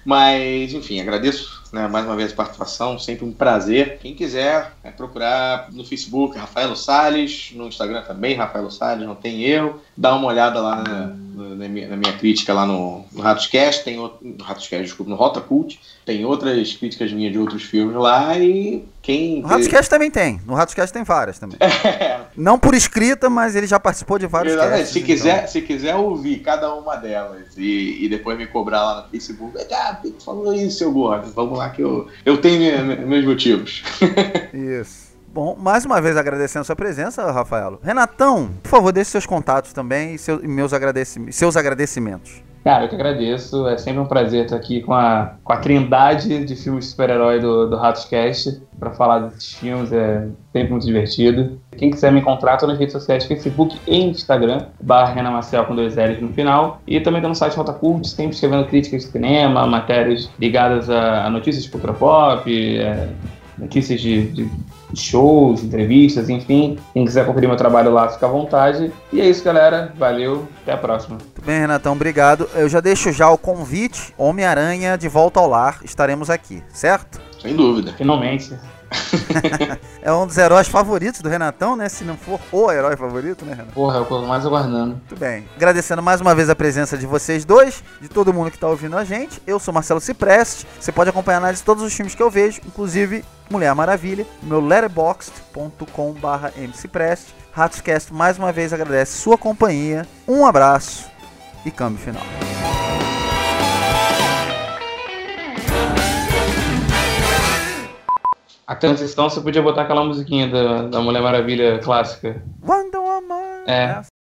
Mas, enfim, agradeço, né, mais uma vez a participação, sempre um prazer. Quem quiser é procurar no Facebook Rafael Salles, no Instagram também Rafael Salles, não tem erro. Dá uma olhada lá na, na, minha, na minha crítica lá no, no Ratoscast, tem outro, no Ratoscast, desculpa, no Rota Cult, tem outras críticas minhas de outros filmes lá e quem... No Ratoscast também tem, no Ratoscast tem várias também. Não por escrita, mas ele já participou de vários Exatamente. casts. Se então. quiser, se quiser ouvir cada uma delas e, e depois me cobrar lá no Facebook, ah, por que tu falou isso, seu gordo? Vamos lá que eu, eu tenho minha, minha, meus motivos. Isso. Bom, mais uma vez agradecendo a sua presença, Rafael. Renatão, por favor, deixe seus contatos também e, seu, e meus agradecimentos, seus agradecimentos. Cara, eu que agradeço. É sempre um prazer estar aqui com a, com a trindade de filmes de super-herói do, do Ratoscast para falar desses filmes. É sempre muito divertido. Quem quiser me encontrar, tô nas redes sociais, Facebook e Instagram, barra Renan Marcel com dois L's no final. E também tô no site Rota Cult, sempre escrevendo críticas de cinema, matérias ligadas a, a notícias de cultura pop, é, notícias de, de shows, entrevistas, enfim. Quem quiser conferir meu trabalho lá, fica à vontade. E é isso, galera. Valeu. Até a próxima. Muito bem, Renatão, obrigado. Eu já deixo já o convite, Homem-Aranha de volta ao lar, estaremos aqui, certo? Sem dúvida. Finalmente. É um dos heróis favoritos do Renatão, né? Se não for o herói favorito, né, Renato? Porra, é o que eu tô mais aguardando. Muito bem. Agradecendo mais uma vez a presença de vocês dois, de todo mundo que tá ouvindo a gente. Eu sou Marcelo Cipreste. Você pode acompanhar a análise de todos os filmes que eu vejo, inclusive Mulher Maravilha, no meu letterboxd ponto com barra mcipreste. Ratoscast mais uma vez agradece sua companhia. Um abraço e câmbio final. A transição você podia botar aquela musiquinha da, da Mulher Maravilha clássica. Wonder Woman. É.